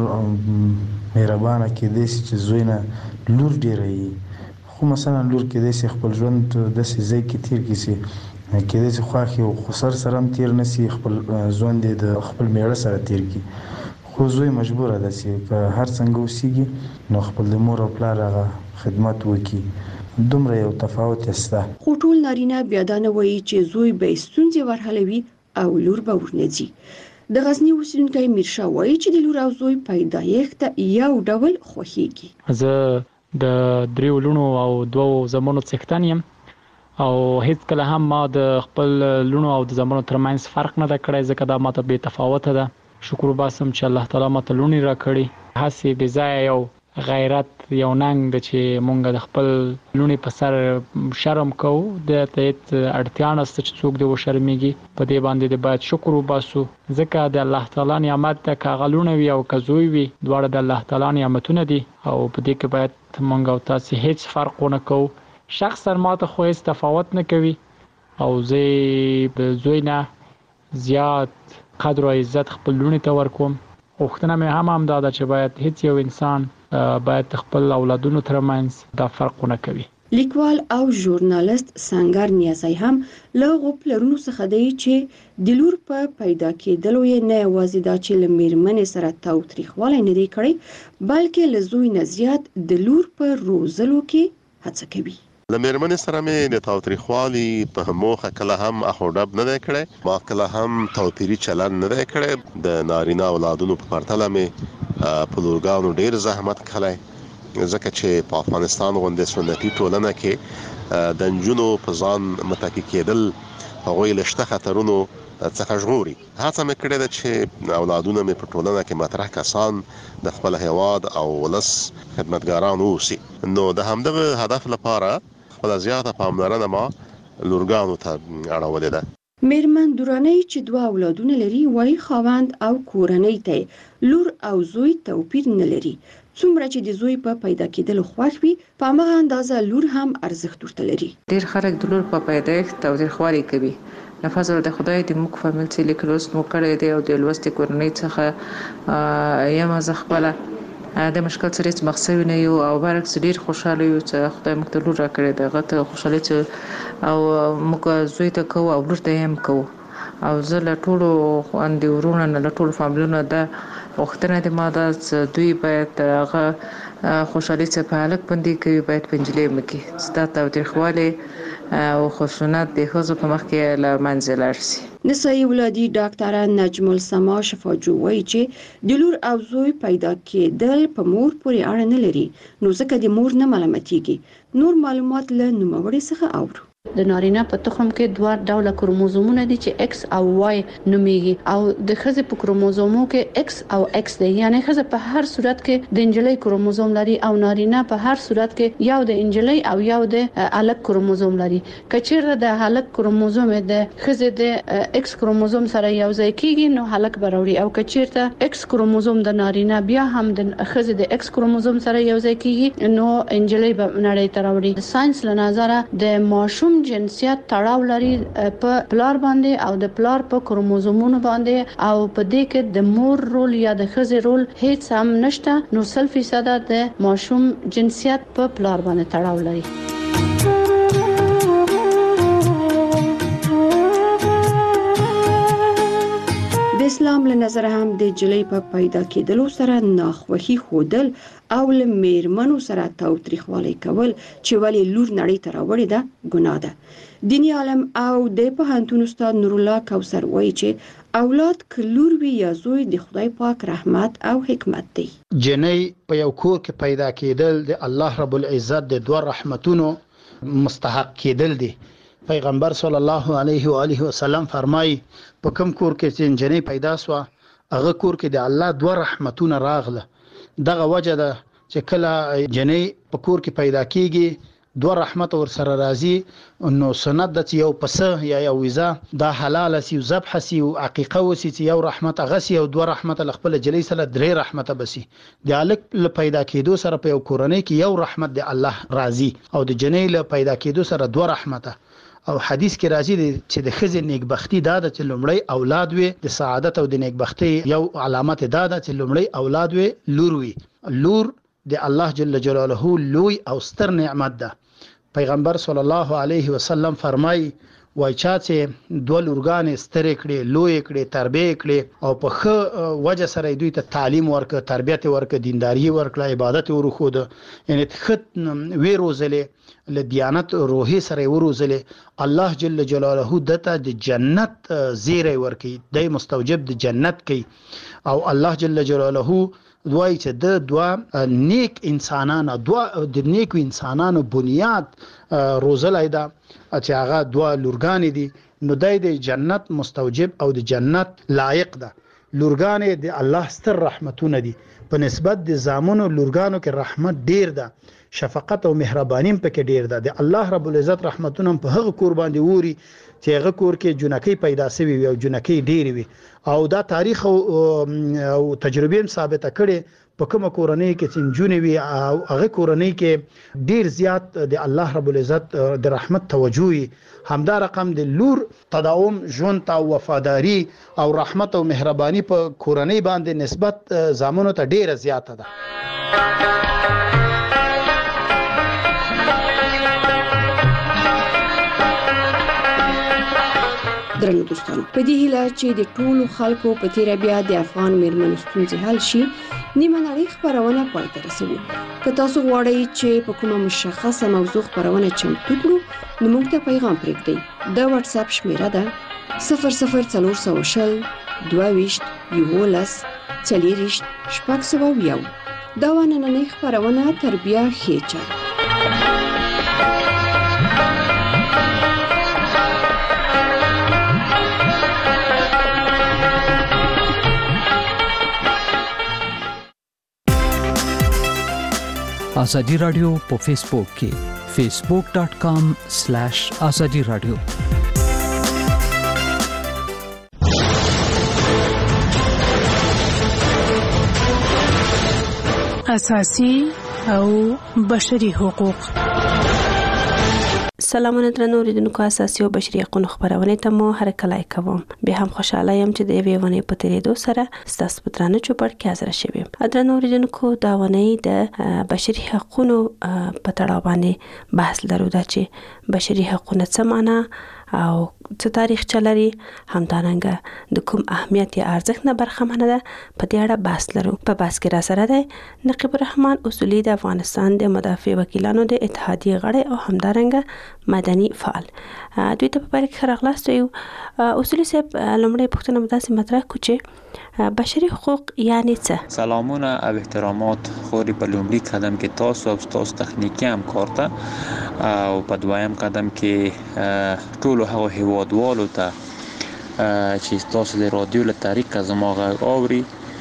Speaker 11: مهربانه کېدای شي چې زوی نه لور ډېره وي، خو مثلا لور کېدای شي خپل ژوند داسې ځای کې تېر کړي چې کېدای شي خواښ یې خسر سره هم تېر نه شي، خپل ژوند یې د خپل میړه سره تېر کړي، خو زوی مجبوره ده چې که هر څنګه اوسېږي نو خپل د مور او پلار هغه خدمت وکړي. دومره یو تفاوت شته.
Speaker 29: خو ټول نارینه بیا دا نه وایي چې زوی به یې ستونزې ورحلوي او لور به ورنه ځي. د غزني اوسیدونکی میرشاه وایي چې د لور او زوی پیدایښت یو ډول خوښیږي.
Speaker 12: زه د دریو لوڼو او دوو زامنو څښتن یم او هیڅ کله هم ما د خپل لوڼو او د زامنو ترمنځ فرق نه ده کړی، ځکه دا ماته بې تفاوته ده. شکر وباسم چې الله تعالی ماته لوڼې راکړي. هسې بې ځایه یو غیرت یو ننګ ده چې مونږ د خپل لوڼې په سر شرم کوو، د ته هېڅ اړتیا نشته چې څوک دې وشرمېږي. په دې باندې دې باید شکر وباسو، ځکه د الله تعالی نعمت ده، که هغه لوڼه وي او که زوی وي دواړه د الله تعالی نعمتونه دي او په دې کې باید مونږ او تاسې هېڅ فرق ونه کوو. شخصا ماته خو هېڅ تفاوت نه کوي او زه د زوی نه زیات قدر او عزت خپل لوڼې ته ورکوم. غوښتنه مې هم همدا ده چې باید هېڅ یو انسان باید خپل اولادونو ترمنځ دا فرق ونه کوي.
Speaker 29: لیکوال او ژورنالیست سنگر نیازی هم له هغو پلرونو څخه دی چې د لور په پیدا کېدلو یې نه یوازې دا چې له مېرمنې سره تاوتریخوالی نه دی کړی، بلکې له زوی نه زیات د لور په روزلو کې هڅه کوي.
Speaker 13: له مېرمنې سره مې د تاوتریخوالي په موخه کله هم اخوډب نه دی کړی، ما کله هم توپیري چلن نه دی کړی. د نارینه اولادونو په پرتله مې په لورګانو ډېر زحمت کړی، ځکه چې په افغانستان غوندې سنتي ټولنه کې د نجونو په ځان متکي کېدل هغوی له شته خطرونو څخه ژغوري. هڅه مې کړې ده چې اولادونه مې په ټولنه کې مطرح کسان د خپل هیواد او ولس خدمتګاران اوسي. نو د همدغه هدف لپاره خپل زیاته پاملرنه ما لورګانو ته اړولې ده.
Speaker 29: میرمن دوراني چې دوه اولادونه لري وایي خاوند او کورنۍ ته لور او زوی توپیر نه لري. څومره چې د زوی په پیدا کېدلو خوښ وي په همغه اندازه لور هم ارزښت ورته لري.
Speaker 14: ډېر خلک د لور په پیدایښت تاوتریخوالي کوي. له فضل د خدای د موږ فامیل چې لیک لوست مو کړی دی او د لوستې کورنۍ څخه یم زه خپله د مشکل سره هېڅ مخ نه یو او برعکس ډېر خوشحاله یو چې خدای موږ ته لور راکړې ده. هغه ته خوشحالي چې او موږ زوی ته کوو او لور ته یې هم کوو. او زه له ټولو خویندې ورونو نه له ټولو فامیلونو ده غوښتنه د ما ده چې دوی باید هغه خوشحالي چې په هلک باندې کوي باید په نجلۍ هم کړي، چې دا تاوتریخوالی او خشونت د ښځو په مخ کې له منځه لاړ شي.
Speaker 29: نسایي ولادي ډاکټره نجم السما شفاجو وایي چې د لور او زوی پیدا کېدل په مور پورې اړه نه لري، نو ځکه د مور نه معلوماتيږي. نور معلومات له نوموړي څخه اورو.
Speaker 15: د نارینه په تخم کې دوه ډوله کروموزومونه دي چې ایکس او وای نوميږي، او د ښځې په کروموزومو کې ایکس او ایکس دی، یعنی ښځه په هر صورت کې د انجلۍ کروموزوم لري او نارینه په هر صورت کې یو د انجلۍ او یو د الک کروموزوم لري. کچېر د الک کروموزوم د ښځې د ایکس کروموزوم سره یو ځای کیږي نو الک بروړي، او کچېر ته ایکس کروموزوم د نارینه بیا هم د ښځې د ایکس کروموزوم سره یو ځای کیږي نو انجلۍ به نړۍ ته راوړي. ساينس له نظره د ماشوم جنسیت تړاو لري په پلار باندې او د پلار په کروموزومونو باندې، او په دې کې د مور رول یا د ښځې رول هیڅ هم نشته، نو سل فیصد د ماشوم جنسیت په پلار باندې تړاو لري. د اسلام له نظر هم د جلۍ په پیدا کېدلو سره ناخوښي خودل او له میرمنو سره تاوتریخوالی کول چې ولی لور نړۍ ته راوړې ده ګناه ده. دینی عالم او د پوهنتون استاد نور الله کوثر وایي چې اولاد که لور وي یا زوی د خدای پاک رحمت او حکمت دی.
Speaker 16: جنۍ په یو کور کې پیدا کېدل د الله رب العزت د دوه رحمتونو مستحق کېدل دی. پیغمبر صلی الله علیه و آله وسلم فرمایي په کوم کور کې چې جنۍ پیدا سوه هغه کور کې د الله دوه رحمتونه راغله. دغه وجه ده چې کله جنۍ په کور کې پیدا کیږي دوه رحمت ور سره راځي، نو سنت د یو پسه یا یو وزه دا حلال سی او ذبح سی او عقیقه وسی چې یو رحمت غسی او دوه رحمت خپل جلی سره درې رحمت بسی. د الک له پیدا کېدو سره په یو کورنۍ کې یو رحمت د الله راځي او د جنۍ له پیدا کېدو سره دوه رحمت. او حدیث کې راځي چې د ښځې نیکبختي دا ده چې لومړی اولاد وي، د سعادت او د نیکبختي یو علامت دا ده چې لومړی اولاد وي لور وي. لور د الله جل جلاله لوی او ستر نعمت ده. پیغمبر صلی الله علیه وسلم فرمایي وای چا چې دوه لورګانې سترې کړې لوی کړې تربیه کړې او په ښه وجه سره دوی ته تعلیم ورکړه، تربیت ورکړه، دینداری ورکړه، عبادت ورخوده، یعنی ښه وی روزلې له دیانت روحي سره وروزلې، الله جل جلاله دته د جنت زیری ورکړي، د مستوجب د جنت کوي. او الله جل جلاله دوی چې د دوه نیک انسانانو دوه د نیکو انسانانو بنیاد روزلای ده چې هغه دوه لورګانې دي، نو دای د جنت مستوجب او د جنت لایق ده. لورګانې د الله ستر رحمتونه دي، په نسبت د زامنو لورګانو کې رحمت ډیر ده، شفقت او مهرباني په کې ډیر ده. د الله رب العزت رحمتونه په هغه کور باندې ووري چې هغه کور کې جنکی پیدا شوی وي او جنکی ډیر وي. او دا تاریخ او, او تجربه هم ثابته کړي په کومه کورنۍ کې چې نجونې وي او هغه کورنۍ کې ډیر زیات د الله رب العزت د رحمت توجه وي. همدا رقم د لور تداوم ژوند ته وفاداری او رحمت او مهرباني په کورنۍ باندې نسبت زامنو ته ډیره زیاته ده.
Speaker 29: درنو دوستانو په دې هیله چې د ټولو خلکو په تیر بیا د افغان میرمنو ستونزې حل شي نیمه نړۍ خبرونه پای ته رسوي. که تاسو غواړئ چې په کومه مشخصه موضوع خبرونه چمتو کړو نو موږ ته پیغام پرېږدئ. د واتس اپ شمیره ده صفر صفر څلور سوه شل دوه ویشت یولس څلېرویشت شپږ سوه یو. دا وه نننۍ خبرونه تر بیا ښې چاره.
Speaker 4: آزادی رادیو په فیسبوک کې facebook dot com slash azadi radio.
Speaker 17: اساسي او بشري حقوق.
Speaker 18: سلامونه درنو اوریدونکو، اساسي او بشري حقوقو خبرونه ته مو هرکلی کوم. به هم خوشاله یم چې د یوې ونې په تیریدو سره ستاسو په درانه چوپړ کې حاضر شوم. درنو اوریدونکو، دا ونې د بشري حقوقو په تړاو باندې بحث لرو، دا چې بشري حقوق څه معنا او څه تاریخ چلري، همدارنګه د کوم اهمیت یا ارزښت نه برخمنه ده، په دې اړه بحث لرو. په بحث کې را سره ده نقیب الرحمن اصولي د افغانستان د مدافع وکیلانو د اتحادیې غړی او همدارنګه مدني فعال. دوی ته په پیل کې ښه راغلاست ویو. اصولي صاحب، لومړی پوښتنه به داسې مطرح کړو چې بشري حقوق یعنی څه؟
Speaker 19: سلامونه او احترامات خوري په لومړي قدم کې تاسو او تاسو تخنیکی همکار ته، او په دویم قدم کې ټولو هغو هیوادوالو ته چې تاسو د رادیو له طریقه زما غږ اوري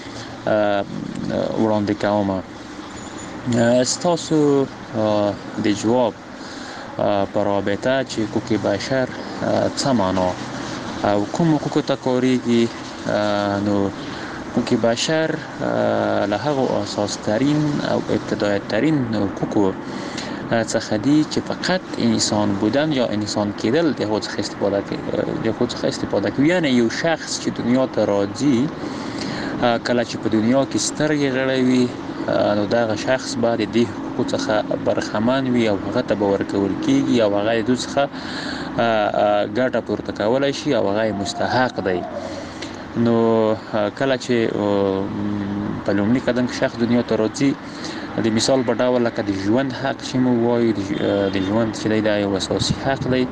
Speaker 19: وړاندې کوم. ستاسو د جواب په رابطه چې حقوق بشر څه معنا او کوم حقوقو ته کاریږي، نو حقوق بشر له هغو اساس ترین او ابتدایی ترین حقوقو څخه دي چې فقط انسان بودن یا انسان کېدل د هغو څخه استفاده کوي د هغو څخه استفاده کوي. یعنی یو شخص چې دنیا ته راځي، کله چې په دنیا کې سترګې غړوي، نو دغه شخص باید د دې حقوقو څخه برخمن وي او هغه ته به ورکول کېږي او هغه د دوی څخه ګټه پورته کولی شي او هغه مستحق دی. نو کله چې په لومړي قدم کې شخص دنیا ته راځي، د مثال په ډول لکه د ژوند حق چې موږ وایو، د ژوند چې دی دا یو اساسي حق دی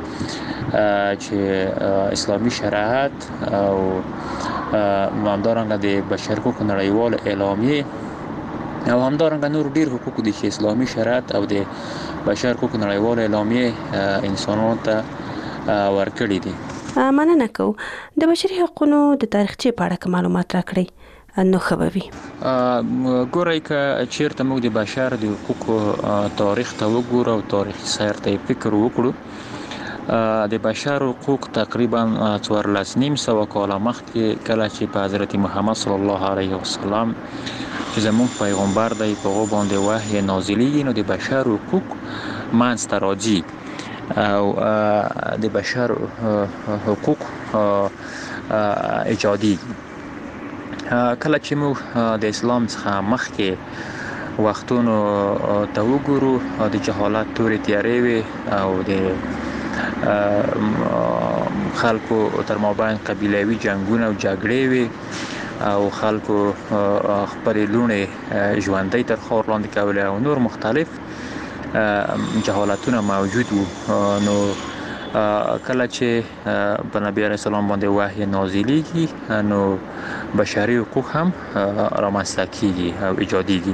Speaker 19: چې اسلامي شریعت او همدارنګه د بشر حقوقو نړیوال اعلامیه او همدارنګه نور ډیر حقوق دي چې اسلامي شریعت او د بشر حقوقو نړیوال اعلامیه انسانانو ته ورکړي دي.
Speaker 18: مننه کوم. د بشري حقوقو د تاریخچې په اړه معلومات راکړئ نو ښه به وي.
Speaker 19: ګورئ، که چیرته موږ د بشر د حقوقو تاریخ ته وګورو او تاریخي سیر ته فکر وکړو، د بشر حقوق تقریبا څوارلس نیم سوه کاله مخکې کله چې په حضرت محمد صلی الله علیه وسلم چې زموږ پیغمبر دی په هغو باندې وحی نازلیږي، نو د بشر حقوق منځته راځي او د بشر حقوق ایجادیږي. کله چې موږ د اسلام څخه مخکې وختونو ته وګورو، د جهالت تورې تیارې وې او د خلکو تر مابین قبیلوي جنګونه او جګړې وې او خلکو خپلې لوڼې ژوندۍ تر خاور لاندې کولې او نور مختلف جهالتونه موجود وو. نو کله چې په نبی علیه السلام باندې وحی نازلیږي، نو بشري حقوق هم رامنځته کیږي او ایجادیږي،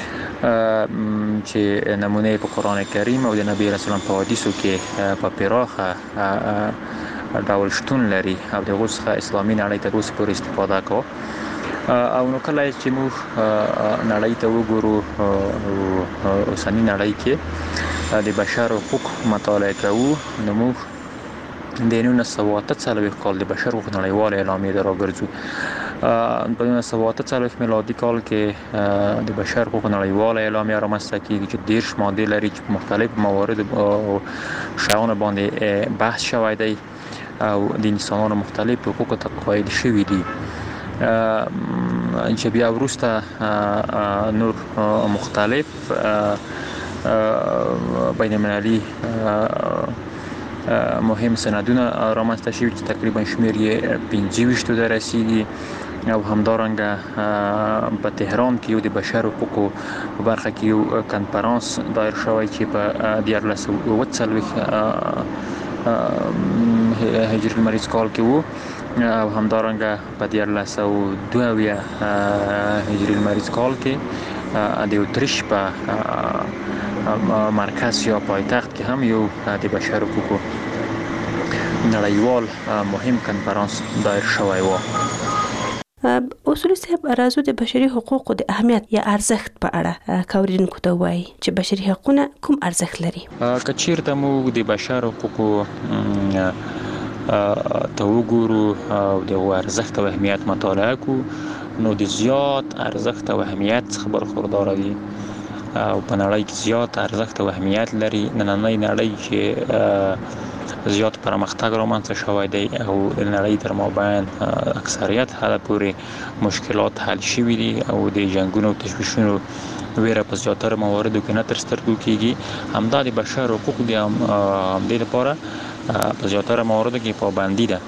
Speaker 19: چې نمونه په قرآن کریم او د نبی علیه السلام په حدیثو کې په پراخه ډول شتون لري او دغه څخه اسلامي نړۍ تر اوسه پورې استفاده کوي. او نو کله چې موږ نړۍ ته وګورو، اوسنۍ نړۍ کې د بشر حقوق مطالعه کوو، نو موږ د نولس سوه اته څلوېښت کال د بشر حقوق نړیوال اعلامیې ته راګرځو. په نولس سوه اته څلوېښت میلادي کال کې د بشر حقوق نړیوال اعلامیه رامنځته کېږي چې دېرش مادې لري چې په مختلفو موارد او شیانو باندې بحث شوی دی او د انسانانو مختلف حقوقو ته قایل شوي دي، چې بیا وروسته نور مختلف بین المللي مهم سندونه رامنځته شوي چې تقریبا شمیر یې پنځه ویشت ته رسیدي او همدارنګه په تهران کې یو د بشر حقوقو په برخه کې یو کنفرانس دایر شوی چې په دیارلس اووه څلوېښت هجري لمریز کال کې وو او همدارنګه په دیارلس او دوه اویا هجري لمریز کال کې د اتریش په مرکز یا پایتخت کې هم یو د بشر حقوقو نړیوال مهم کنفرانس دایر شوی و.
Speaker 18: اصولي صاحب راځو د بشري حقوقو د اهمیت یا ارزښت په اړه کاوریدونکو ته وایي چې بشري حقوقونه کوم ارزښت لري.
Speaker 19: که چیرته موږ د بشر حقوقو ته وګورو او د ارزښت او اهمیت مطالعه کړو نو د زیات ارزښت او اهمیت څخه برخوردار دي او په نړۍ کې زیات ارزښت او اهمیت لري. نننۍ نړۍ چې زیات پرمختګ رامنځته شوی دی او د نړۍ تر مابین اکثریت حد پورې مشکلات حل شوي دي او د جنګونو او تشویشونو ویره په زیاتره مواردو کې نه تر سترګو کېږي. همدا د بشر حقوق دي همدې لپاره په زیاتره مواردو کې پابندي ده.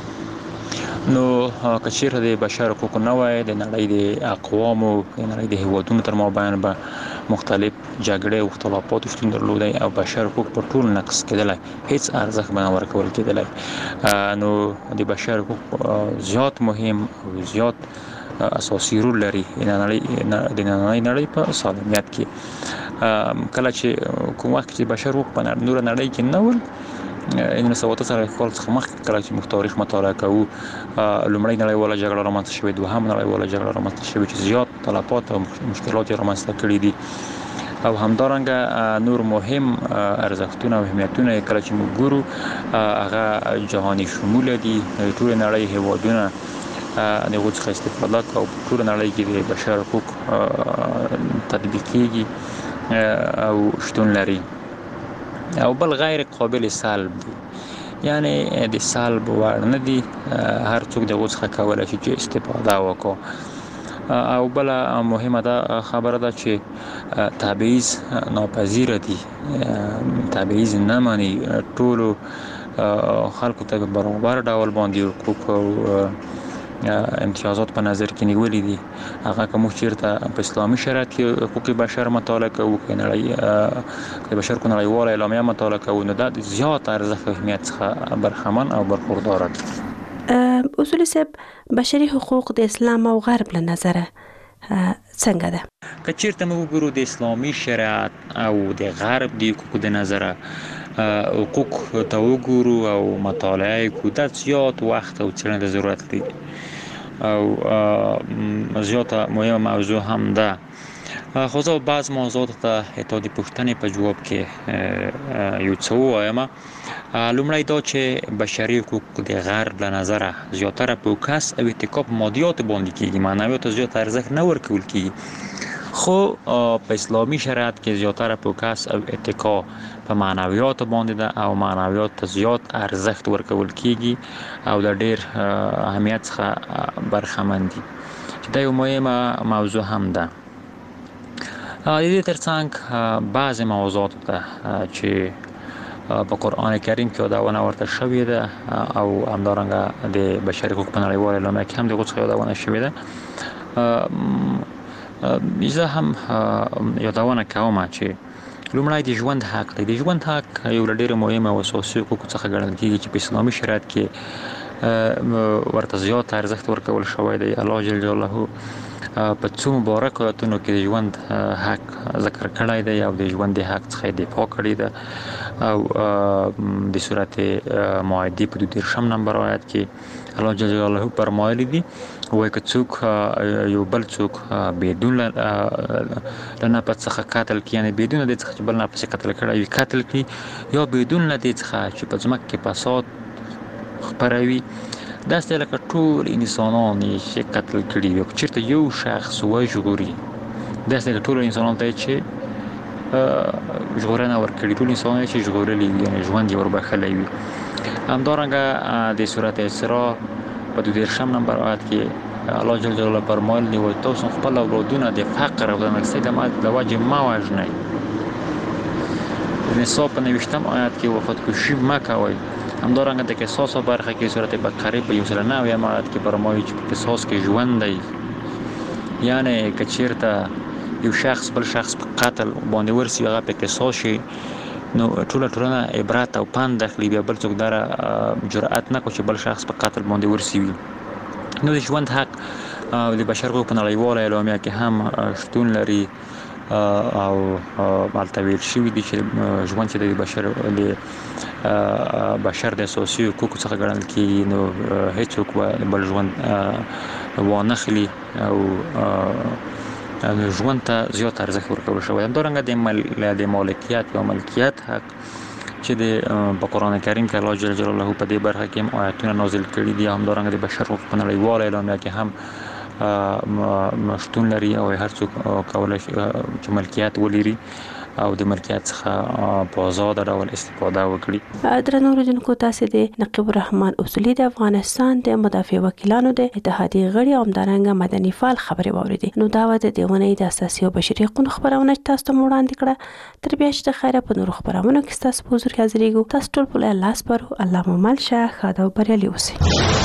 Speaker 19: نو که چیرته د بشر حقوق نه وای د نړۍ د اقوامو د نړۍ د هیوادونو تر مابین به مختلف جګړې او اختلافات شتون درلودي او بشر حقوق په ټول نقص کېدلای هیڅ ارزښت به نه ورکول کېدلای. نو د بشر حقوق زیات مهم او زیات اساسي رول لري د نړۍ نړۍ په سالمیت کې. کله چې کوم وخت چې بشر حقوق په نور نړۍ کې نه ول ان سوات سره کال څخه مخکې کله چې موږ تاریخ مطالعه کوو لومړی نړیواله جګړه رامنځته شوې دوهم نړیواله جګړه رامنځته شوې چې زیات تلفات او مشکلات یې رامنځته کړي دي او همدارنګه نور مهم ارزښتونه او اهمیتونه کله چې موږ ګورو هغه جهاني شمول دي. ټول نړۍ هیوادونه د هغو څخه استفاده کوي او ټول نړۍ کې د بشر حقوق تطبیق کیږي او شتون لري او بل غیر قابل سلب دي یعنی د سلب وړ نه دي. هر څوک د هغو څخه کولی شي چې استفاده وکړي او بل مهمه ده خبره ده چې تبعیض ناپذیره دي. تبعیض نه مني ټولو خلکو ته برابر ډول باندې حقوق او امتیازات په نظر کې نیولې دي. هغه کوم چیرته په اسلامي شریعت کې حقوق بشر مطالعه کوو کې نړۍ د بشر کو نړیواله اعلامیه مطالعه کوو نو دا زیات ارزښت او اهمیت څخه برخمن او برخوردار دي.
Speaker 18: اصول صاحب بشري حقوق د اسلام او غرب له نظره څنګه ده؟
Speaker 19: که چیرته موږ وګورو د اسلامي شریعت او د غرب د حقوقو د نظره حقوق ته وګورو او مطالعه کوو دا زیات وخت او څېړنې د ضرورت لري او زیاته مهمه موضوع هم ده. خو زه بعض موضوعات ته تا د پوښتنې په جواب کې یو څه ووایم. لومړی دا چې بشري حقوق د غرب له نظره زیاتره فوکس او اتکا په مادیات باندې کېږي، معنویات ته زیات ارزښت نه ورکول کېږي. خو په اسلامي شریعت کې زیاتره فوکس او اتکا په معنویات باندې ده او معنویات ته زیات ارزښت ورکول کېږي او د ډېر اهمیت څخه برخمن دي چې دا یو مهمه موضوع هم ده. د دې ترڅنګ بعضې موضوعات ته چې په قرآن کریم کې یادونه ورته شوې ده او همدارنګه د بشري حقوق په نړیواله اعلامیه کې هم د هغو څخه یادونه شوې ده. زه هم یادونه کوم چې لومړی د ژوند حق دی. د ژوند حق یو له ډېرو مهمو او اساسي حقوقو څخه ګڼل کېږي چې په اسلامي شریعت کې ورته زیات ارزښت ورکول شوی دی. الله جل جلاله په څو مبارک آیاتونو کې د ژوند حق ذکر کړی دی او د ژوند د حق څخه دفاع کړې ده او د سورت مائده په دوه دېرشم نمبر آیت کې الله جل جلاله فرمایلی دي وایي که څوک یو بل څوک بدون له نفس څخه قتل کړي، یعنې بدون د څخه چې بل نفس قتل کړی وي قتل کړي یا بدون له دې څخه چې په ځمکه کې فساد خپروي، داسې لکه ټول انسانان چې قتل کړي وي. چېرته یو شخص وژغوري داسې لکه ټول انسانان ته چې ژغورنه ورکړي، ټول انسانان چې ژغورلي وي یعنې ژوند یې وربښلی وي. همدارنګه د سورت اسراء په دوه دېرشم نمبر آیت کې الله جل جلاله فرمایلی وایي تاسو خپل اولادونه د فقر او د ناقصۍ د وجې مه وژنئ. نصاب په نوښتم آیات کې خودکشي مکوئ. همدارنګه د قصاص برخه کې سورۃ بقره په یو سل نه اویا آیات کې فرمایي چې قصاص کې ژوند دی، یعنی کچیرته یو شخص بل شخص په قتل باندې ورسی هغه په قصاص شي نو ټول ټولنه عبرت او پند اخلي، بیا بل څوک دره جرأت نه کوي چې بل شخص په قتل باندې ورسی وي. نو د ژوند حق د بشر حقوقو په نړیواله اعلامیه کې هم شتون لري او مالته ویل شوي دي چې ژوند چې د بشر د بشر د اساسي حقوقو څخه ګڼل کېږي، نو هیڅوک بل ژوند وانخلي او ژوند ته زیات ارزښت ورکول شوی. همدارنګه د مالکیت یا ملکیت حق چې د په قرآن کریم کې الله جل جلاله په دې برخه کې آیاتونه نازل کړي دي، همدارنګه د بشر حقوقو په نړیواله اعلامیه کې هم شتون لري او هر څوک کولای شي چې ملکیت ولري او د ملکیت څخه په آزاد ډول استفاده وکړي.
Speaker 18: درنو اوریدونکو، تاسو د نقیب الرحمن اصولي د افغانستان د مدافع وکیلانو د اتحادیې غړي او همدارنګه مدني فعال خبرې واوریدې. نو دا و د دې ونې د اساسي او بشري حقوقو خبرونه تاسو ته وړاندې کړه. تر بیا چې د خیره په نورو خبرونو کې تاسو په حضور کې حاضرېږو. تاسو ټول په الله سپارو. الله مو مل شه، ښاد او بریالي اوسئ.